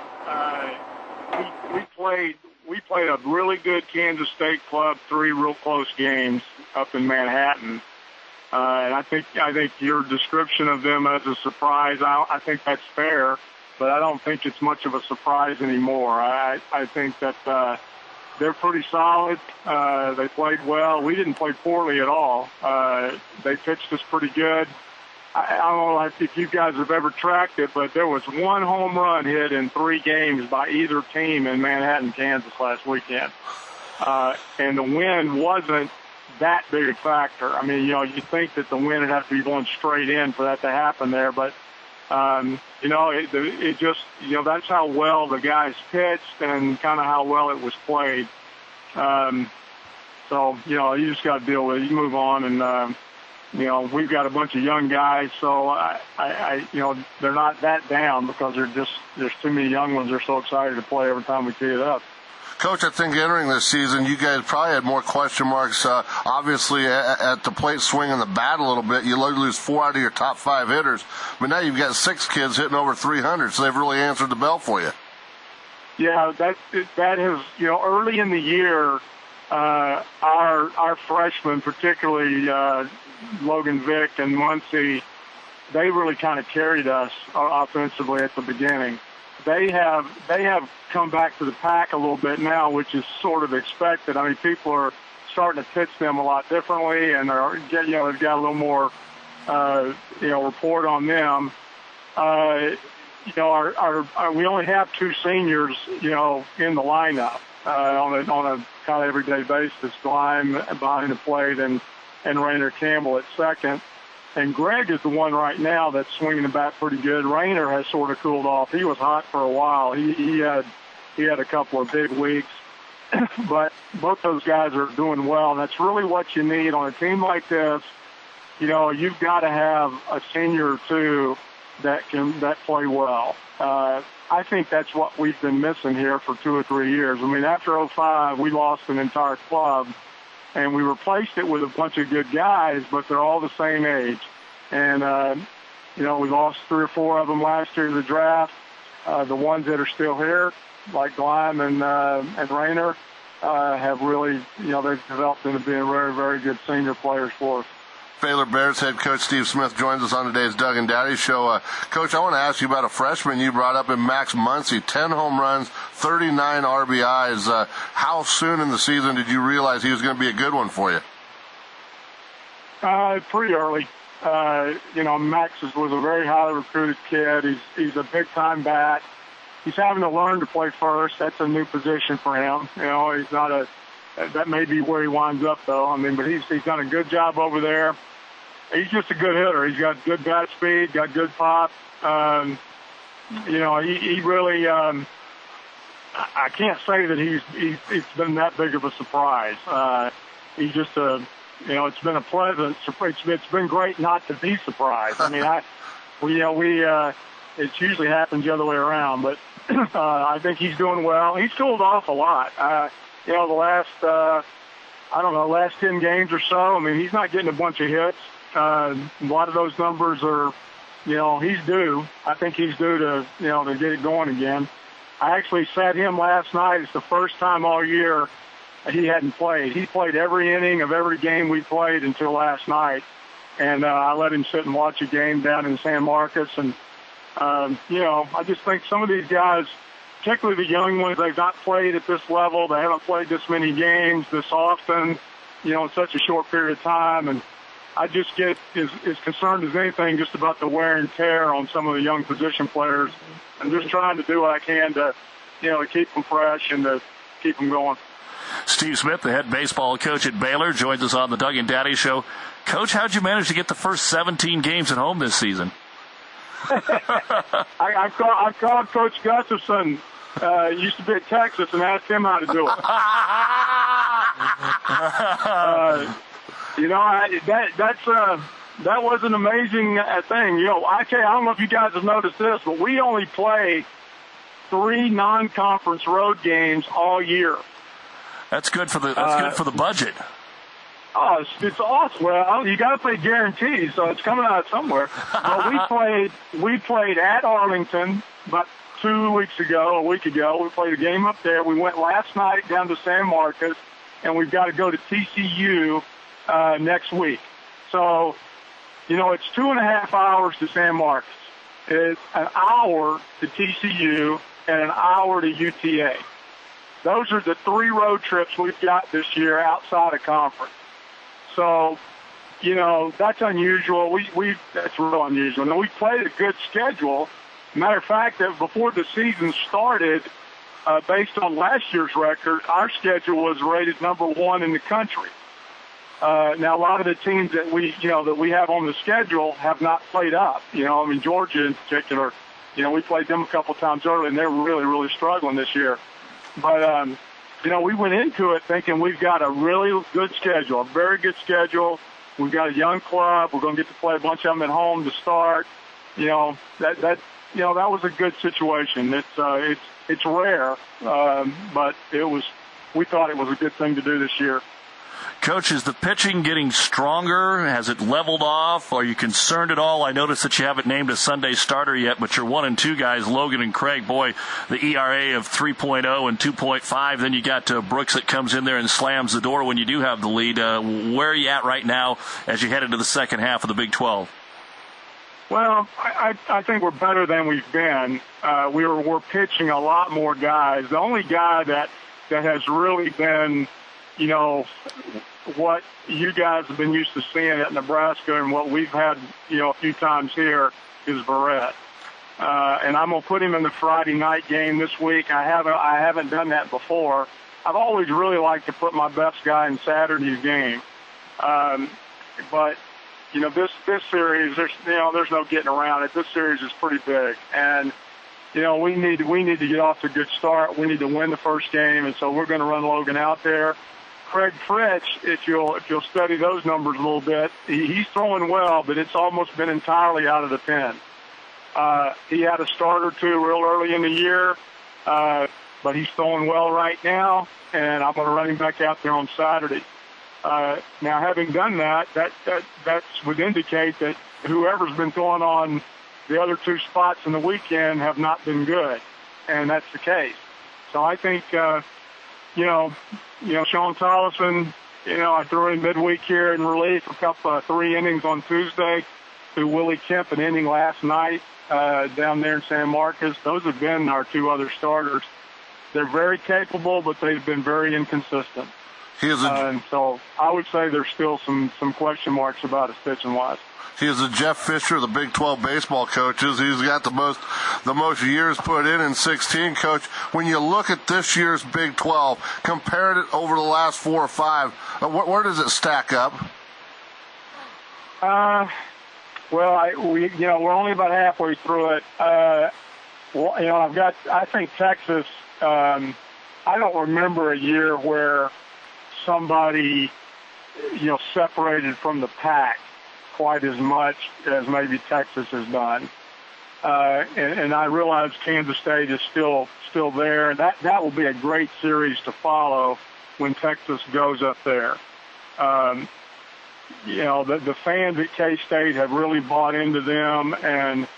We played a really good Kansas State club, 3 real close games up in Manhattan. And I think your description of them as a surprise, I think that's fair, but I don't think it's much of a surprise anymore. I think that they're pretty solid. They played well. We didn't play poorly at all. They pitched us pretty good. I don't know if you guys have ever tracked it, but there was 1 home run hit in 3 games by either team in Manhattan, Kansas last weekend. And the wind wasn't that big a factor. I mean, you think that the wind would have to be going straight in for that to happen there, but, it just, that's how well the guys pitched and kind of how well it was played. So, you just got to deal with it. You move on, and, we've got a bunch of young guys, so they're not that down because there's too many young ones. They're so excited to play every time we tee it up. Coach, I think entering this season, you guys probably had more question marks, obviously, at the plate swinging the bat a little bit. You lose 4 out of your top 5 hitters, but now you've got 6 kids hitting over 300, so they've really answered the bell for you. Yeah, that has, early in the year, our freshmen, particularly Logan Vick and Muncie, they really kind of carried us offensively at the beginning. They have come back to the pack a little bit now, which is sort of expected. I mean, people are starting to pitch them a lot differently, and they've got a little more, report on them. We only have 2 seniors, in the lineup on a kind of everyday basis. Lime behind the plate and Rainer Campbell at second. And Greg is the one right now that's swinging the bat pretty good. Rainer has sort of cooled off. He was hot for a while. He had a couple of big weeks. But both those guys are doing well, and that's really what you need on a team like this you've got to have a senior or two that play well. I think that's what we've been missing here for 2 or 3 years. I mean, after 2005, we lost an entire club, and we replaced it with a bunch of good guys, but they're all the same age. And, we lost 3 or 4 of them last year in the draft. The ones that are still here, like Gleim and Rayner, have really, they've developed into being very, very good senior players for us. Baylor Bears head coach Steve Smith joins us on today's Doug and Daddy Show. Coach, I want to ask you about a freshman you brought up in Max Muncy, 10 home runs, 39 RBIs. How soon in the season did you realize he was going to be a good one for you? Pretty early. Max was a very highly recruited kid. He's a big-time bat. He's having to learn to play first. That's a new position for him. He's not that may be where he winds up, though. I mean, but he's done a good job over there. He's just a good hitter. He's got good bat speed, got good pop. He really. I can't say that he's been that big of a surprise. He's just it's been a pleasant surprise. It's been great not to be surprised. I mean, it usually happens the other way around, but I think he's doing well. He's cooled off a lot. The last 10 games or so, I mean, he's not getting a bunch of hits. A lot of those numbers are, he's due. I think he's due to get it going again. I actually sat him last night. It's the first time all year he hadn't played. He played every inning of every game we played until last night. And I let him sit and watch a game down in San Marcos. And, I just think some of these guys, particularly the young ones, they've not played at this level. They haven't played this many games this often, in such a short period of time. And I just get as concerned as anything just about the wear and tear on some of the young position players. I'm just trying to do what I can to, to keep them fresh and to keep them going. Steve Smith, the head baseball coach at Baylor, joins us on the Doug and Daddy Show. Coach, how'd you manage to get the first 17 games at home this season? I called Coach Gustafson, used to be at Texas, and asked him how to do it. That was an amazing thing. I tell you, I don't know if you guys have noticed this, but we only play 3 non-conference road games all year. That's good for the budget. Oh, it's awesome. Well, you got to play guarantees, so it's coming out somewhere. But we played at Arlington about a week ago. We played a game up there. We went last night down to San Marcos, and we've got to go to TCU next week. So, it's 2.5 hours to San Marcos. It's an hour to TCU and an hour to UTA. Those are the 3 road trips we've got this year outside of conference. So, that's unusual. That's real unusual. Now, we played a good schedule. Matter of fact, that before the season started, based on last year's record, our schedule was rated number 1 in the country. Now, a lot of the teams that we have on the schedule have not played up. Georgia in particular, we played them a couple times early, and they're really, really struggling this year. But, we went into it thinking we've got a really good schedule, a very good schedule. We've got a young club. We're going to get to play a bunch of them at home to start. That was a good situation. It's rare, but we thought it was a good thing to do this year. Coach, is the pitching getting stronger? Has it leveled off? Are you concerned at all? I noticed that you haven't named a Sunday starter yet, but your 1 and 2 guys, Logan and Craig, boy, the ERA of 3.0 and 2.5. Then you got Brooks that comes in there and slams the door when you do have the lead. Where are you at right now as you head into the second half of the Big 12? Well, I think we're better than we've been. We're pitching a lot more guys. The only guy that has really been, what you guys have been used to seeing at Nebraska and what we've had, a few times here is Barrett. And I'm going to put him in the Friday night game this week. I haven't done that before. I've always really liked to put my best guy in Saturday's game. But, this series, there's no getting around it. This series is pretty big. And, we need to get off to a good start. We need to win the first game. And so we're going to run Logan out there. Craig Fritz, if you'll study those numbers a little bit, he's throwing well, but it's almost been entirely out of the pen. He had a start or two real early in the year, but he's throwing well right now, and I'm going to run him back out there on Saturday. Now, having done that would indicate that whoever's been throwing on the other two spots in the weekend have not been good, and that's the case. So I think, Sean Tollefson, I threw in midweek here in relief for 3 innings on Tuesday. Threw Willie Kemp an inning last night down there in San Marcos. Those have been our 2 other starters. They're very capable, but they've been very inconsistent. And so I would say there's still some question marks about his pitching-wise. He is a Jeff Fisher, the Big 12 baseball coaches. He's got the most years put in 16, Coach. When you look at this year's Big 12, compared it over the last 4 or 5, where does it stack up? Well, we're only about halfway through it. I think Texas. I don't remember a year where somebody, separated from the pack quite as much as maybe Texas has done. And I realize Kansas State is still there, and that will be a great series to follow when Texas goes up there. The fans at K-State have really bought into them, and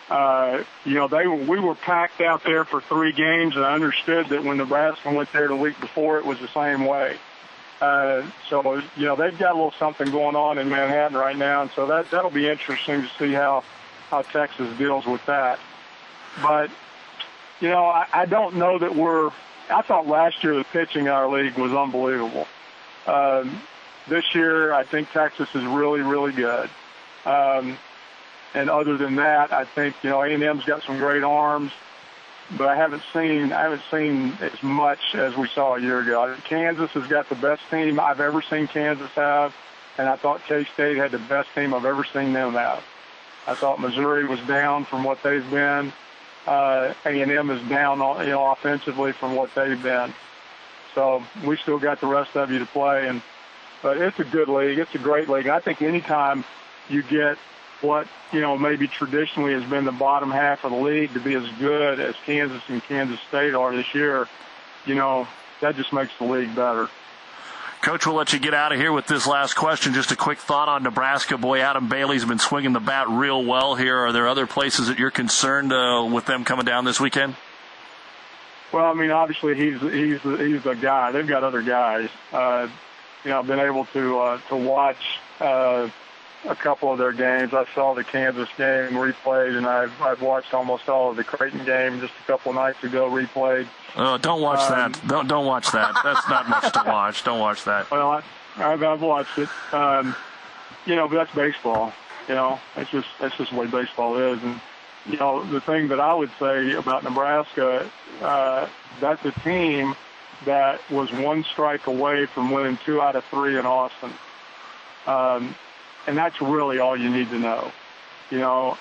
we were packed out there for 3 games, and I understood that when Nebraska went there the week before, it was the same way. So they've got a little something going on in Manhattan right now, and so that'll be interesting to see how Texas deals with that. But, I don't know that I thought last year the pitching in our league was unbelievable. This year, I think Texas is really, really good. And other than that, I think, A&M's got some great arms, but I haven't seen as much as we saw a year ago. Kansas has got the best team I've ever seen Kansas have, and I thought K-State had the best team I've ever seen them have. I thought Missouri was down from what they've been. A&M is down, offensively from what they've been. So we still got the rest of you to play, but it's a good league. It's a great league. I think anytime you get what, maybe traditionally has been the bottom half of the league to be as good as Kansas and Kansas State are this year, that just makes the league better. Coach, we'll let you get out of here with this last question. Just a quick thought on Nebraska. Boy, Adam Bailey's been swinging the bat real well here. Are there other places that you're concerned with them coming down this weekend? Well, obviously he's the guy. They've got other guys. I've been able to watch a couple of their games. I saw the Kansas game replayed, and I've watched almost all of the Creighton game just a couple of nights ago replayed. Oh, don't watch that. Don't watch that. That's not much to watch. Don't watch that. Well, I've watched it. But that's baseball. That's just the way baseball is. And the thing that I would say about Nebraska, that's a team that was 1 strike away from winning 2 out of 3 in Austin. And that's really all you need to know. You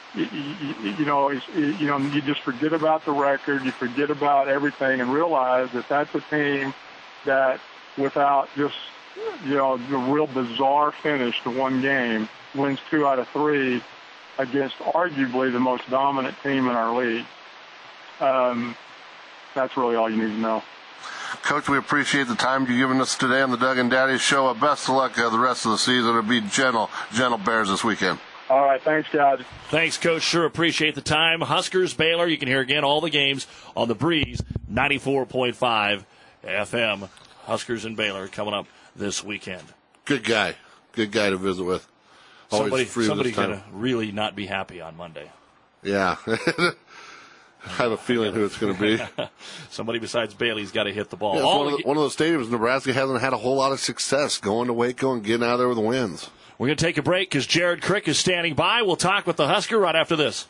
just forget about the record, you forget about everything, and realize that that's a team that, without just the real bizarre finish to 1 game, wins 2 out of 3 against arguably the most dominant team in our league. That's really all you need to know. Coach, we appreciate the time you've given us today on the Doug and Daddy Show. Best of luck the rest of the season. It'll be gentle Bears this weekend. All right, thanks, guys. Thanks, Coach. Sure appreciate the time. Huskers, Baylor. You can hear again all the games on the Breeze 94.5 FM. Huskers and Baylor coming up this weekend. Good guy to visit with. Always somebody gonna really not be happy on Monday. Yeah. I have a feeling who it's going to be. Somebody besides Bailey's got to hit the ball. Yeah, one of those stadiums Nebraska hasn't had a whole lot of success going to Waco and getting out of there with the wins. We're going to take a break because Jared Crick is standing by. We'll talk with the Husker right after this.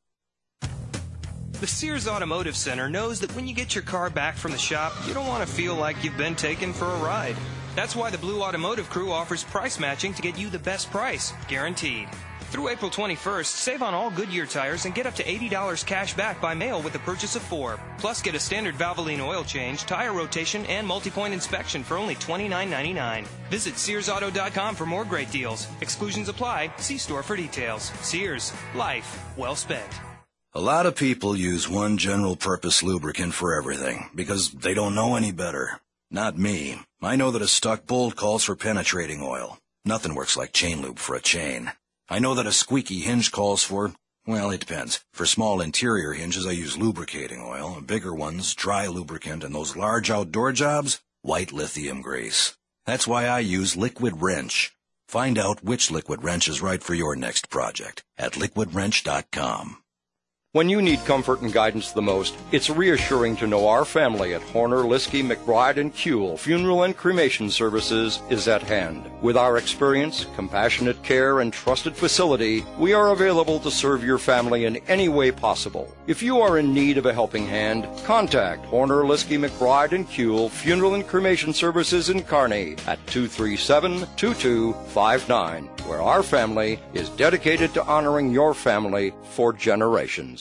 The Sears Automotive Center knows that when you get your car back from the shop, you don't want to feel like you've been taken for a ride. That's why the Blue Automotive Crew offers price matching to get you the best price, guaranteed. Through April 21st, save on all Goodyear tires and get up to $80 cash back by mail with the purchase of 4. Plus, get a standard Valvoline oil change, tire rotation, and multi-point inspection for only $29.99. Visit SearsAuto.com for more great deals. Exclusions apply. See store for details. Sears. Life well spent. A lot of people use one general-purpose lubricant for everything because they don't know any better. Not me. I know that a stuck bolt calls for penetrating oil. Nothing works like chain lube for a chain. I know that a squeaky hinge calls for, well, it depends. For small interior hinges, I use lubricating oil. Bigger ones, dry lubricant, and those large outdoor jobs, white lithium grease. That's why I use Liquid Wrench. Find out which Liquid Wrench is right for your next project at liquidwrench.com. When you need comfort and guidance the most, it's reassuring to know our family at Horner, Liskey, McBride, and Kuehl Funeral and Cremation Services is at hand. With our experience, compassionate care, and trusted facility, we are available to serve your family in any way possible. If you are in need of a helping hand, contact Horner, Liskey, McBride, and Kuehl Funeral and Cremation Services in Kearney at 237-2259, where our family is dedicated to honoring your family for generations.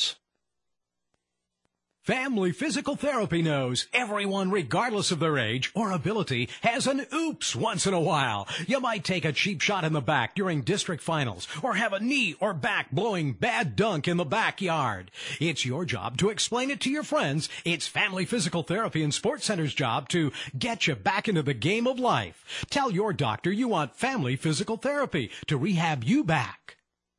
Family Physical Therapy knows everyone, regardless of their age or ability, has an oops once in a while. You might take a cheap shot in the back during district finals or have a knee or back blowing bad dunk in the backyard. It's your job to explain it to your friends. It's Family Physical Therapy and Sports Center's job to get you back into the game of life. Tell your doctor you want Family Physical Therapy to rehab you back.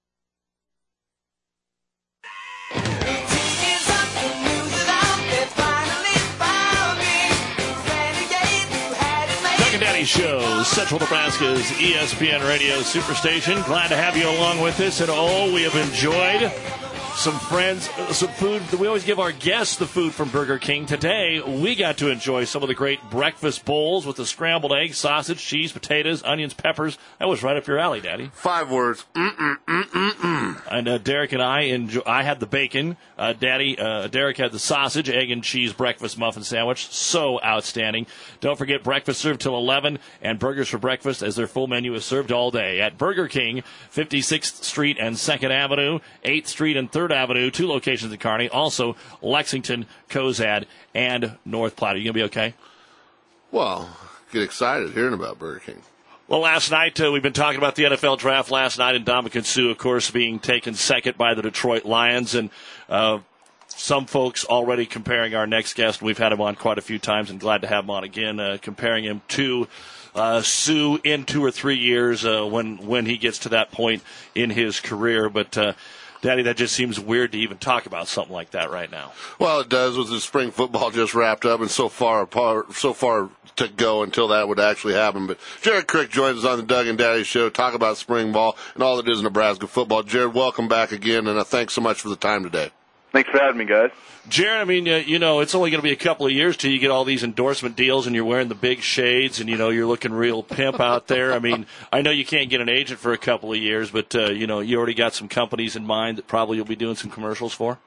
Daddy Show, Central Nebraska's ESPN Radio Superstation. Glad to have you along with us. And we have enjoyed some food. We always give our guests the food from Burger King. Today, we got to enjoy some of the great breakfast bowls with the scrambled eggs, sausage, cheese, potatoes, onions, peppers. That was right up your alley, Daddy. 5 words. And Derek and I had the bacon. Derek had the sausage, egg, and cheese breakfast muffin sandwich. So outstanding. Don't forget breakfast served till 11 and burgers for breakfast as their full menu is served all day at Burger King, 56th Street and 2nd Avenue, 8th Street and 3rd Avenue, 2 locations in Kearney. Also, Lexington, Cozad, and North Platte. Are you going to be okay? Well, get excited hearing about Burger King. Well, last night, we've been talking about the NFL draft last night, and Ndamukong Suh, of course, being taken second by the Detroit Lions. And some folks already comparing our next guest. We've had him on quite a few times and glad to have him on again, comparing him to Suh in 2 or 3 years when he gets to that point in his career. But, Daddy, that just seems weird to even talk about something like that right now. Well, it does with the spring football just wrapped up and so far to go until that would actually happen. But Jared Crick joins us on the Doug and Daddy Show, talk about spring ball and all that is Nebraska football. Jared, welcome back again, and thanks so much for the time today. Thanks for having me, guys. Jared, I mean, it's only going to be a couple of years till you get all these endorsement deals and you're wearing the big shades and, you're looking real pimp out there. I mean, I know you can't get an agent for a couple of years, but, you already got some companies in mind that probably you'll be doing some commercials for?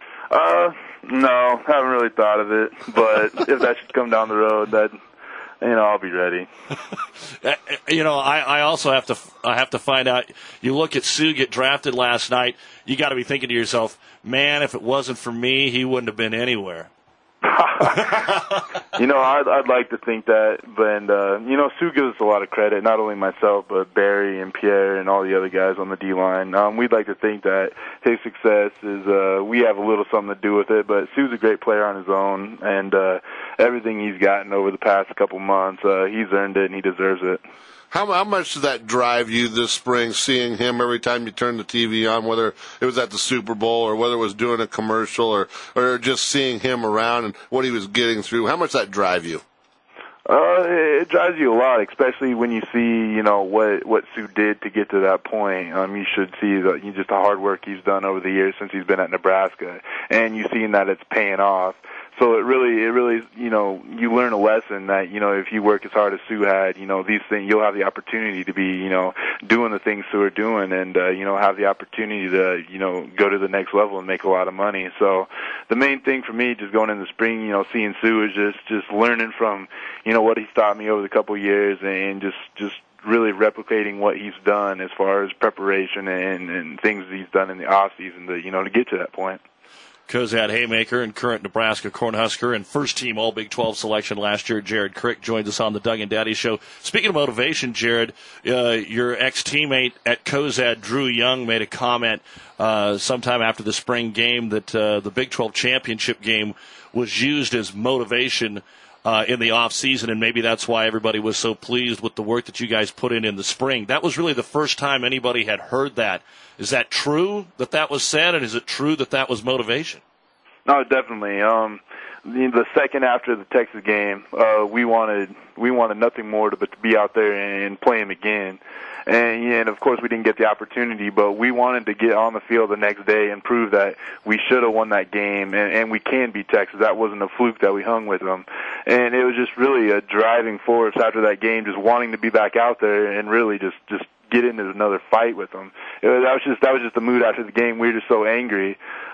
No, haven't really thought of it, but if that should come down the road, I'll be ready. I also have to find out. You look at Suh get drafted last night. You got to be thinking to yourself, man, if it wasn't for me, he wouldn't have been anywhere. I'd like to think that, but Suh gives us a lot of credit. Not only myself, but Barry and Pierre and all the other guys on the D line. We'd like to think that his success is we have a little something to do with it. But Suh's a great player on his own, and everything he's gotten over the past couple months, he's earned it and he deserves it. How much did that drive you this spring, seeing him every time you turned the TV on, whether it was at the Super Bowl or whether it was doing a commercial or just seeing him around and what he was getting through? How much did that drive you? It drives you a lot, especially when you see, what Suh did to get to that point. You should see just the hard work he's done over the years since he's been at Nebraska, and you've seen that it's paying off. So it really, you learn a lesson that, if you work as hard as Sue had, these things, you'll have the opportunity to be, doing the things Sue are doing and, have the opportunity to, go to the next level and make a lot of money. So the main thing for me just going in the spring, seeing Sue is just learning from, what he's taught me over the couple of years and just really replicating what he's done as far as preparation and things he's done in the off season to get to that point. Cozad Haymaker and current Nebraska Cornhusker and first-team All-Big 12 selection last year, Jared Crick, joins us on the Doug and Daddy Show. Speaking of motivation, Jared, your ex-teammate at Cozad, Drew Young, made a comment sometime after the spring game that the Big 12 championship game was used as motivation in the off-season, and maybe that's why everybody was so pleased with the work that you guys put in the spring. That was really the first time anybody had heard that. Is that true that was said, and is it true that was motivation? No, definitely. The second after the Texas game, we wanted nothing more but to be out there and play him again. And of course, we didn't get the opportunity, but we wanted to get on the field the next day and prove that we should have won that game, and we can beat Texas. That wasn't a fluke that we hung with them. And it was just really a driving force after that game, just wanting to be back out there and really just get into another fight with them. That was just the mood after the game. We were just so angry,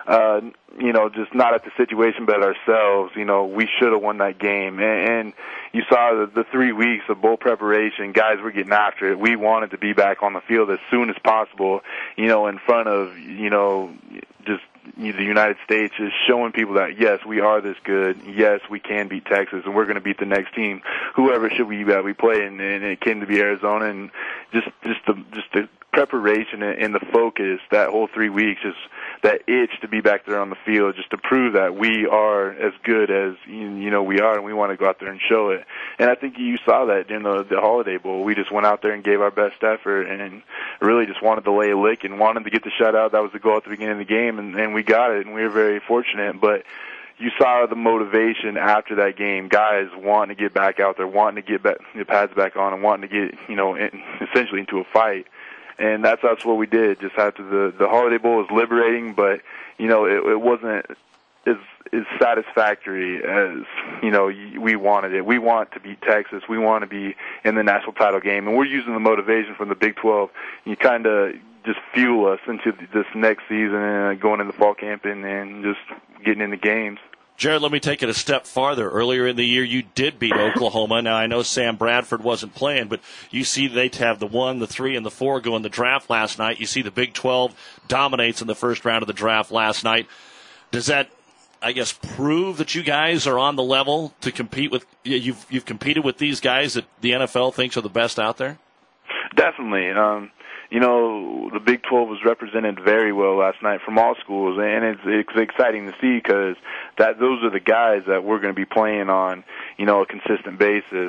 just not at the situation, but at ourselves. We should have won that game. And you saw the 3 weeks of bowl preparation. Guys were getting after it. We wanted to be back on the field as soon as possible, in front of, just the United States, is showing people that, yes, we are this good. Yes, we can beat Texas, and we're going to beat the next team, whoever should we play, and it came to be Arizona. And just the preparation and the focus that whole 3 weeks, just that itch to be back there on the field, just to prove that we are as good as we are, and we want to go out there and show it. And I think you saw that during the Holiday Bowl. We just went out there and gave our best effort, and really just wanted to lay a lick and wanted to get the shutout. That was the goal at the beginning of the game, and we got it, and we were very fortunate. But you saw the motivation after that game, guys wanting to get back out there, wanting to get the pads back on, and wanting to get essentially into a fight. And that's what we did. Just after the Holiday Bowl was liberating, but it wasn't as satisfactory as we wanted it. We want to beat Texas. We want to be in the national title game, and we're using the motivation from the Big 12. You kind of just fuel us into this next season and going into fall camp and just getting into games. Jared, let me take it a step farther. Earlier in the year, you did beat Oklahoma. Now, I know Sam Bradford wasn't playing, but you see they have the 1, the 3, and the 4 go in the draft last night. You see the Big 12 dominates in the first round of the draft last night. Does that, I guess, prove that you guys are on the level to compete with? You've competed with these guys that the NFL thinks are the best out there? Definitely. The Big 12 was represented very well last night from all schools, and it's exciting to see because those are the guys that we're going to be playing on, a consistent basis.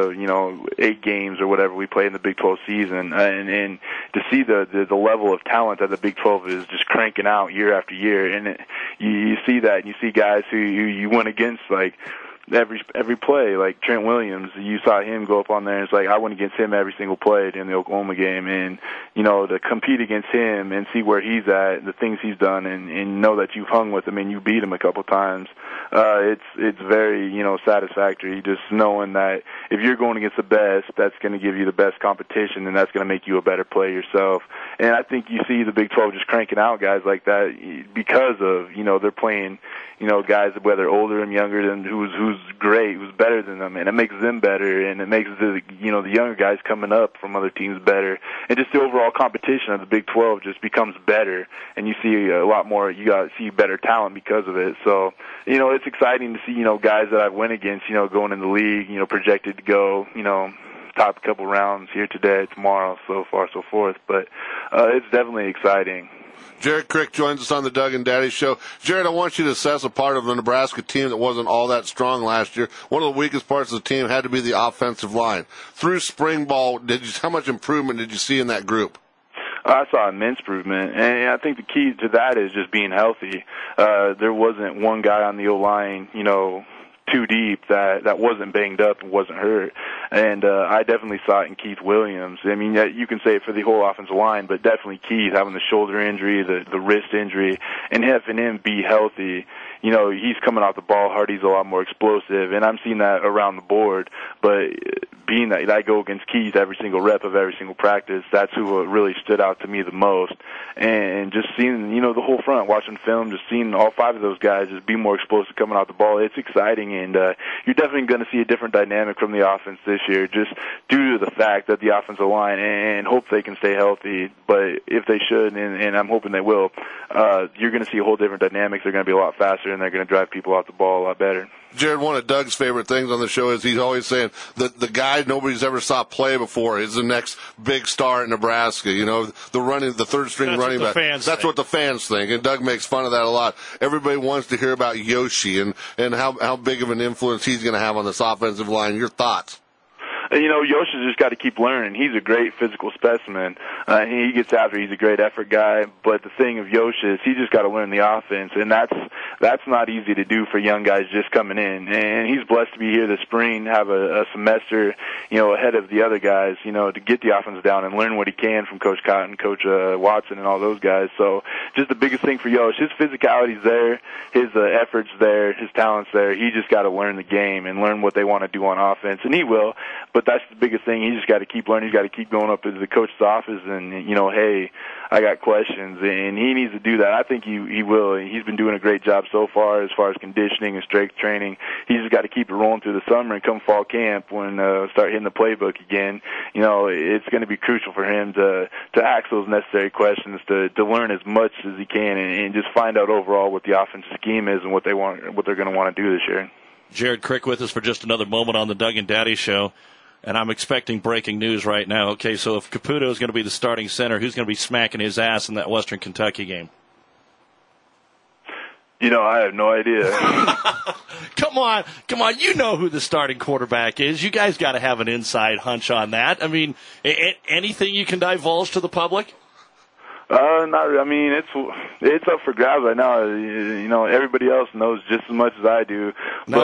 8 games or whatever we play in the Big 12 season, and to see the level of talent that the Big 12 is just cranking out year after year, and you see that, and you see guys who you went against like every play, like Trent Williams. You saw him go up on there, and it's like I went against him every single play in the Oklahoma game, and to compete against him and see where he's at, the things he's done, and know that you've hung with him and you beat him a couple times. It's very satisfactory, just knowing that if you're going against the best, that's going to give you the best competition, and that's going to make you a better player yourself. And I think you see the Big 12 just cranking out guys like that because of they're playing guys, whether older and younger than who's great, who's better than them, and it makes them better, and it makes the younger guys coming up from other teams better, and just the overall competition of the Big 12 just becomes better, and you see a lot more. You see better talent because of it. So it's exciting to see guys that I've went against going in the league, projected to go top couple rounds here today, tomorrow, so far so forth. But it's definitely exciting. Jared Crick joins us on the Doug and Daddy Show. Jared, I want you to assess a part of the Nebraska team that wasn't all that strong last year. One of the weakest parts of the team had to be the offensive line. Through spring ball, how much improvement did you see in that group? I saw immense improvement, and I think the key to that is just being healthy. There wasn't one guy on the O-line, too deep that wasn't banged up and wasn't hurt. And I definitely saw it in Keith Williams. I mean, you can say it for the whole offensive line, but definitely Keith having the shoulder injury, the wrist injury, and having him be healthy. You know, he's coming off the ball hard. He's a lot more explosive, and I'm seeing that around the board. But being that I go against Keith every single rep of every single practice, that's who really stood out to me the most. And just seeing, you know, the whole front, watching film, just seeing all 5 of those guys just be more explosive coming off the ball, it's exciting. And you're definitely going to see a different dynamic from the offense this year, just due to the fact that the offensive line, and hope they can stay healthy. But if they should, and I'm hoping they will, you're going to see a whole different dynamic. They're going to be a lot faster, and they're going to drive people off the ball a lot better. Jared, one of Doug's favorite things on the show is he's always saying that the guy nobody's ever saw play before is the next big star at Nebraska. You know, the third string running back. That's what the fans think, and Doug makes fun of that a lot. Everybody wants to hear about Yoshi and how big of an influence he's going to have on this offensive line. Your thoughts? You know, Yoshi's just got to keep learning. He's a great physical specimen. He gets after. He's a great effort guy. But the thing of Yoshi is he just got to learn the offense, and that's not easy to do for young guys just coming in. And he's blessed to be here this spring, have a semester, you know, ahead of the other guys, you know, to get the offense down and learn what he can from Coach Cotton, Coach Watson, and all those guys. So just the biggest thing for Yoshi, his physicality's there, his effort's there, his talent's there. He just got to learn the game and learn what they want to do on offense, and he will. But that's the biggest thing. He's just got to keep learning. He's got to keep going up to the coach's office and, you know, hey, I got questions. And he needs to do that. I think he will. He's been doing a great job so far as conditioning and strength training. He's just got to keep it rolling through the summer, and come fall camp when start hitting the playbook again. You know, it's going to be crucial for him to ask those necessary questions, to learn as much as he can, and just find out overall what the offensive scheme is and what they're going to want to do this year. Jared Crick with us for just another moment on the Doug and Daddy Show. And I'm expecting breaking news right now. Okay, so if Caputo is going to be the starting center, who's going to be smacking his ass in that Western Kentucky game? You know, I have no idea. Come on. You know who the starting quarterback is. You guys got to have an inside hunch on that. I mean, anything you can divulge to the public? Not. I mean, it's up for grabs right now. You know, everybody else knows just as much as I do. No,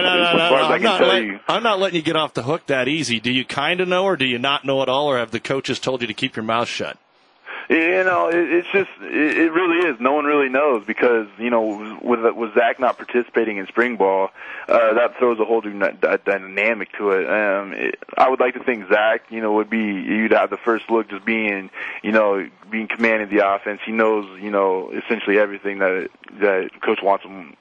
I'm not letting you get off the hook that easy. Do you kind of know, or do you not know at all, or have the coaches told you to keep your mouth shut? You know, it's just, it really is. No one really knows because, you know, with Zach not participating in spring ball, that throws a whole new dynamic to it. I would like to think Zach, you know, you'd have the first look just being commanding the offense. He knows, you know, essentially everything that Coach wants him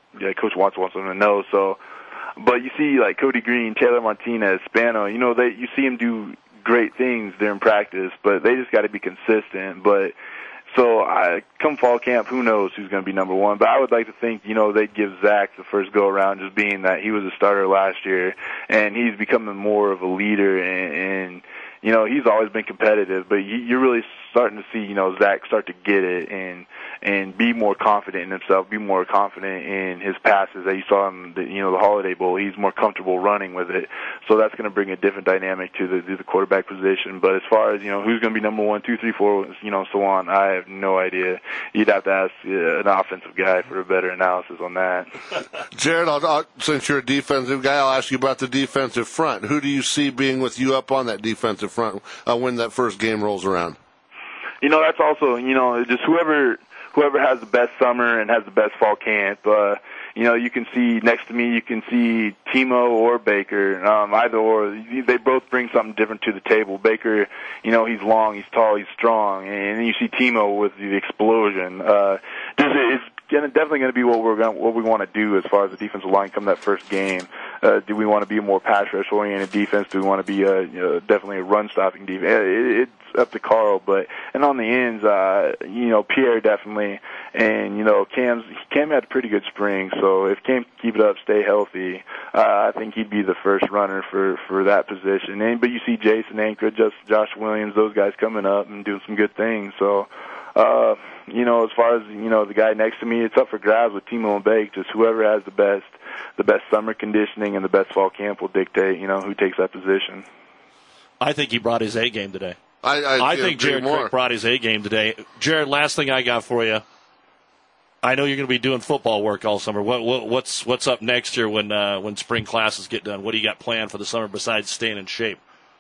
to know. So, but you see, like Cody Green, Taylor Martinez, Spano, you know, you see him do great things during practice, but they just got to be consistent. But so come fall camp, who knows who's going to be number one? But I would like to think, you know, they'd give Zach the first go around, just being that he was a starter last year, and he's becoming more of a leader, and you know, he's always been competitive, but you're really starting to see, you know, Zach start to get it and be more confident in himself, be more confident in his passes that you saw in the Holiday Bowl. He's more comfortable running with it. So that's going to bring a different dynamic to the quarterback position. But as far as, you know, who's going to be number 1, 2, 3, 4, you know, so on, I have no idea. You'd have to ask an offensive guy for a better analysis on that. Jared, since you're a defensive guy, I'll ask you about the defensive front. Who do you see being with you up on that defensive front when that first game rolls around? You know, that's also, you know, just whoever has the best summer and has the best fall camp. You know, you can see next to me, you can see Timo or Baker, either or. They both bring something different to the table. Baker, you know, he's long, he's tall, he's strong, and then you see Timo with the explosion. It's definitely going to be what we want to do as far as the defensive line come that first game. Do we want to be a more pass rush oriented defense? Do we want to be definitely a run stopping defense? It's up to Carl, and on the ends, you know, Pierre definitely, and you know, Cam had a pretty good spring. So if Cam can keep it up, stay healthy, I think he'd be the first runner for that position. But you see Jason Anchor, Josh Williams, those guys coming up and doing some good things. So. You know, as far as, you know, the guy next to me, it's up for grabs with Timo and Bake. Just whoever has the best summer conditioning and the best fall camp will dictate, you know, who takes that position. I think he brought his A game today. I think Jared Crick brought his A game today. Jared, last thing I got for you. I know you're going to be doing football work all summer. What's up next year when spring classes get done? What do you got planned for the summer besides staying in shape?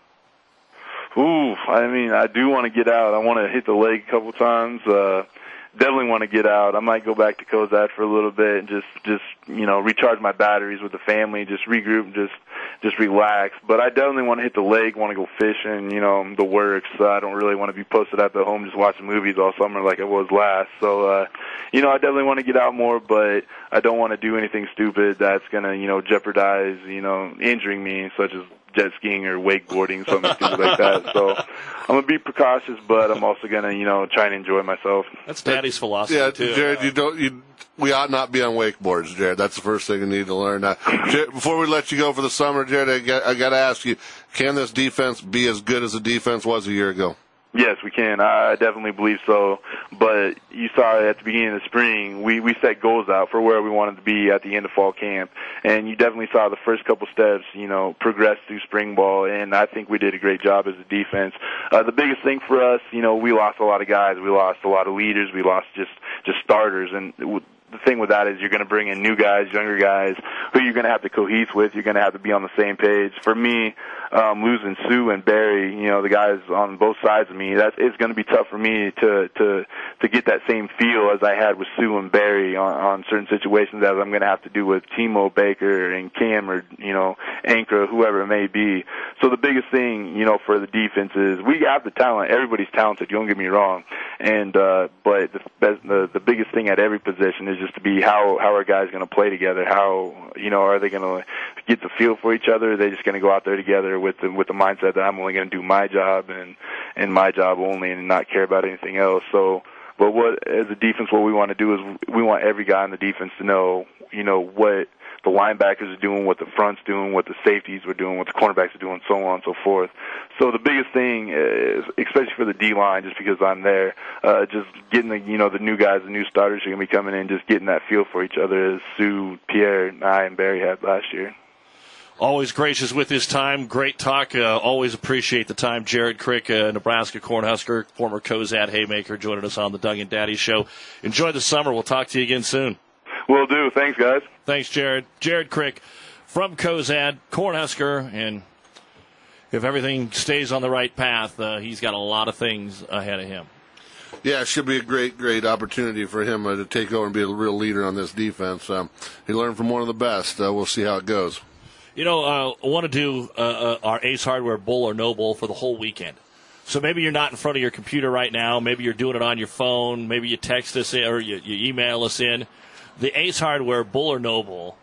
Ooh, I mean, I do want to get out. I want to hit the lake a couple times. Definitely want to get out. I might go back to Cozad for a little bit and just recharge my batteries with the family, just regroup and just relax. But I definitely want to hit the lake, want to go fishing, the works. I don't really want to be posted up at home just watching movies all summer like I was last. So, I definitely want to get out more, but I don't want to do anything stupid that's going to, jeopardize, injuring me, such as jet skiing or wakeboarding, something stupid like that. So I'm going to be precautious, but I'm also going to, try and enjoy myself. That's Daddy's philosophy, yeah, too. Jared, we ought not be on wakeboards, Jared. That's the first thing you need to learn. Jared, before we let you go for the summer, Jared, I got to ask you, can this defense be as good as the defense was a year ago? Yes, we can. I definitely believe so. But you saw at the beginning of the spring, we set goals out for where we wanted to be at the end of fall camp. And you definitely saw the first couple steps, progress through spring ball. And I think we did a great job as a defense. The biggest thing for us, we lost a lot of guys. We lost a lot of leaders. We lost just starters. And the thing with that is you're going to bring in new guys, younger guys, who you're going to have to cohese with. You're going to have to be on the same page. For me, losing Sue and Barry, the guys on both sides of me, it's going to be tough for me to get that same feel as I had with Sue and Barry on certain situations, as I'm going to have to do with Timo Baker and Cam or, Ankra, whoever it may be. So the biggest thing, for the defense is we have the talent. Everybody's talented, don't get me wrong. And, but the biggest thing at every position is just to be how are guys going to play together? How, are they going to get the feel for each other? Are they just going to go out there together with the mindset that I'm only going to do my job and my job only and not care about anything else? So, but as a defense, what we want to do is we want every guy on the defense to know, what the linebackers are doing, what the front's doing, what the safeties are doing, what the cornerbacks are doing, so on and so forth. So the biggest thing is, especially for the D-line, just because I'm there, just getting the new guys, the new starters are going to be coming in, just getting that feel for each other as Sue, Pierre, and I, and Barry had last year. Always gracious with his time. Great talk. Always appreciate the time. Jared Crick, Nebraska Cornhusker, former Cozad Haymaker, joining us on the Doug and Daddy Show. Enjoy the summer. We'll talk to you again soon. Will do. Thanks, guys. Thanks, Jared. Jared Crick from Cozad, Cornhusker, and if everything stays on the right path, he's got a lot of things ahead of him. Yeah, it should be a great opportunity for him to take over and be a real leader on this defense. He learned from one of the best. We'll see how it goes. I want to do our Ace Hardware Bull or No Bull for the whole weekend. So maybe you're not in front of your computer right now. Maybe you're doing it on your phone. Maybe you text us in, or you email us in. The Ace Hardware Bull or No Bull,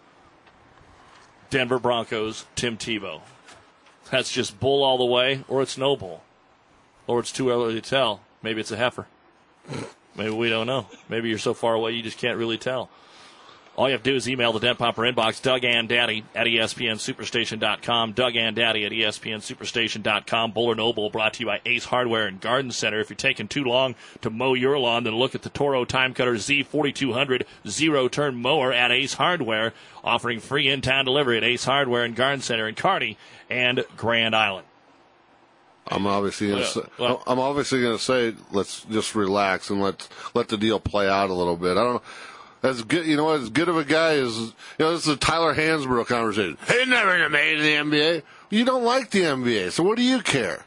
Denver Broncos, Tim Tebow. That's just bull all the way, or it's no bull. Or it's too early to tell. Maybe it's a heifer. Maybe we don't know. Maybe you're so far away you just can't really tell. All you have to do is email the Dent Popper inbox, DougAndDaddy at ESPNSuperstation.com, DougAndDaddy at ESPNSuperstation.com. Bull or No Bull brought to you by Ace Hardware and Garden Center. If you're taking too long to mow your lawn, then look at the Toro Time Cutter Z4200 zero-turn mower at Ace Hardware, offering free in-town delivery at Ace Hardware and Garden Center in Kearney and Grand Island. I'm obviously going to say let's just relax and let the deal play out a little bit. I don't know. As good, as good of a guy as, this is a Tyler Hansbrough conversation. He never made the NBA. You don't like the NBA, so what do you care?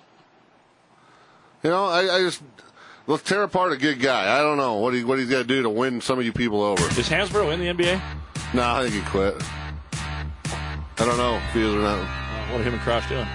Let's tear apart a good guy. I don't know what he's got to do to win some of you people over. Is Hansbrough in the NBA? No, I think he quit. I don't know if he is or not. What are him and Crouch doing?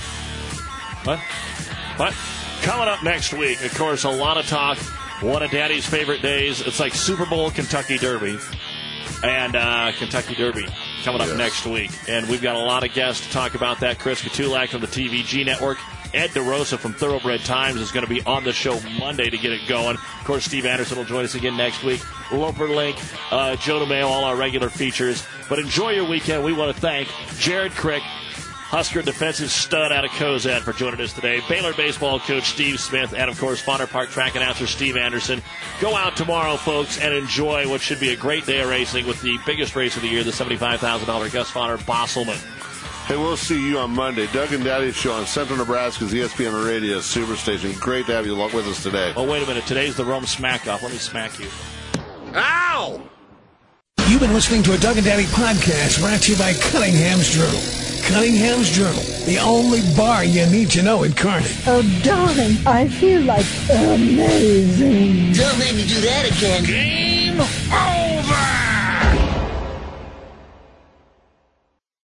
What? Coming up next week, of course, a lot of talk. One of Daddy's favorite days. It's like Super Bowl, Kentucky Derby. And Kentucky Derby coming up next week. And we've got a lot of guests to talk about that. Chris Katulak from the TVG Network. Ed DeRosa from Thoroughbred Times is going to be on the show Monday to get it going. Of course, Steve Anderson will join us again next week. Loper Link, Joe DeMeo, all our regular features. But enjoy your weekend. We want to thank Jared Crick, Husker defensive stud out of Cozad, for joining us today. Baylor baseball coach Steve Smith, and of course Fodder Park track announcer Steve Anderson. Go out tomorrow, folks, and enjoy what should be a great day of racing with the biggest race of the year, the $75,000 Gus Fodder Bosselman. Hey, we'll see you on Monday. Doug and Daddy's show on Central Nebraska's ESPN Radio Superstation. Great to have you with us today. Oh, wait a minute. Today's the Rome Smack Off. Let me smack you. Ow! You've been listening to a Doug and Daddy podcast brought to you by Cunningham's Journal. Cunningham's Journal, the only bar you need to know in Kearney. Oh, darling, I feel like amazing. Don't make me do that again. Game on!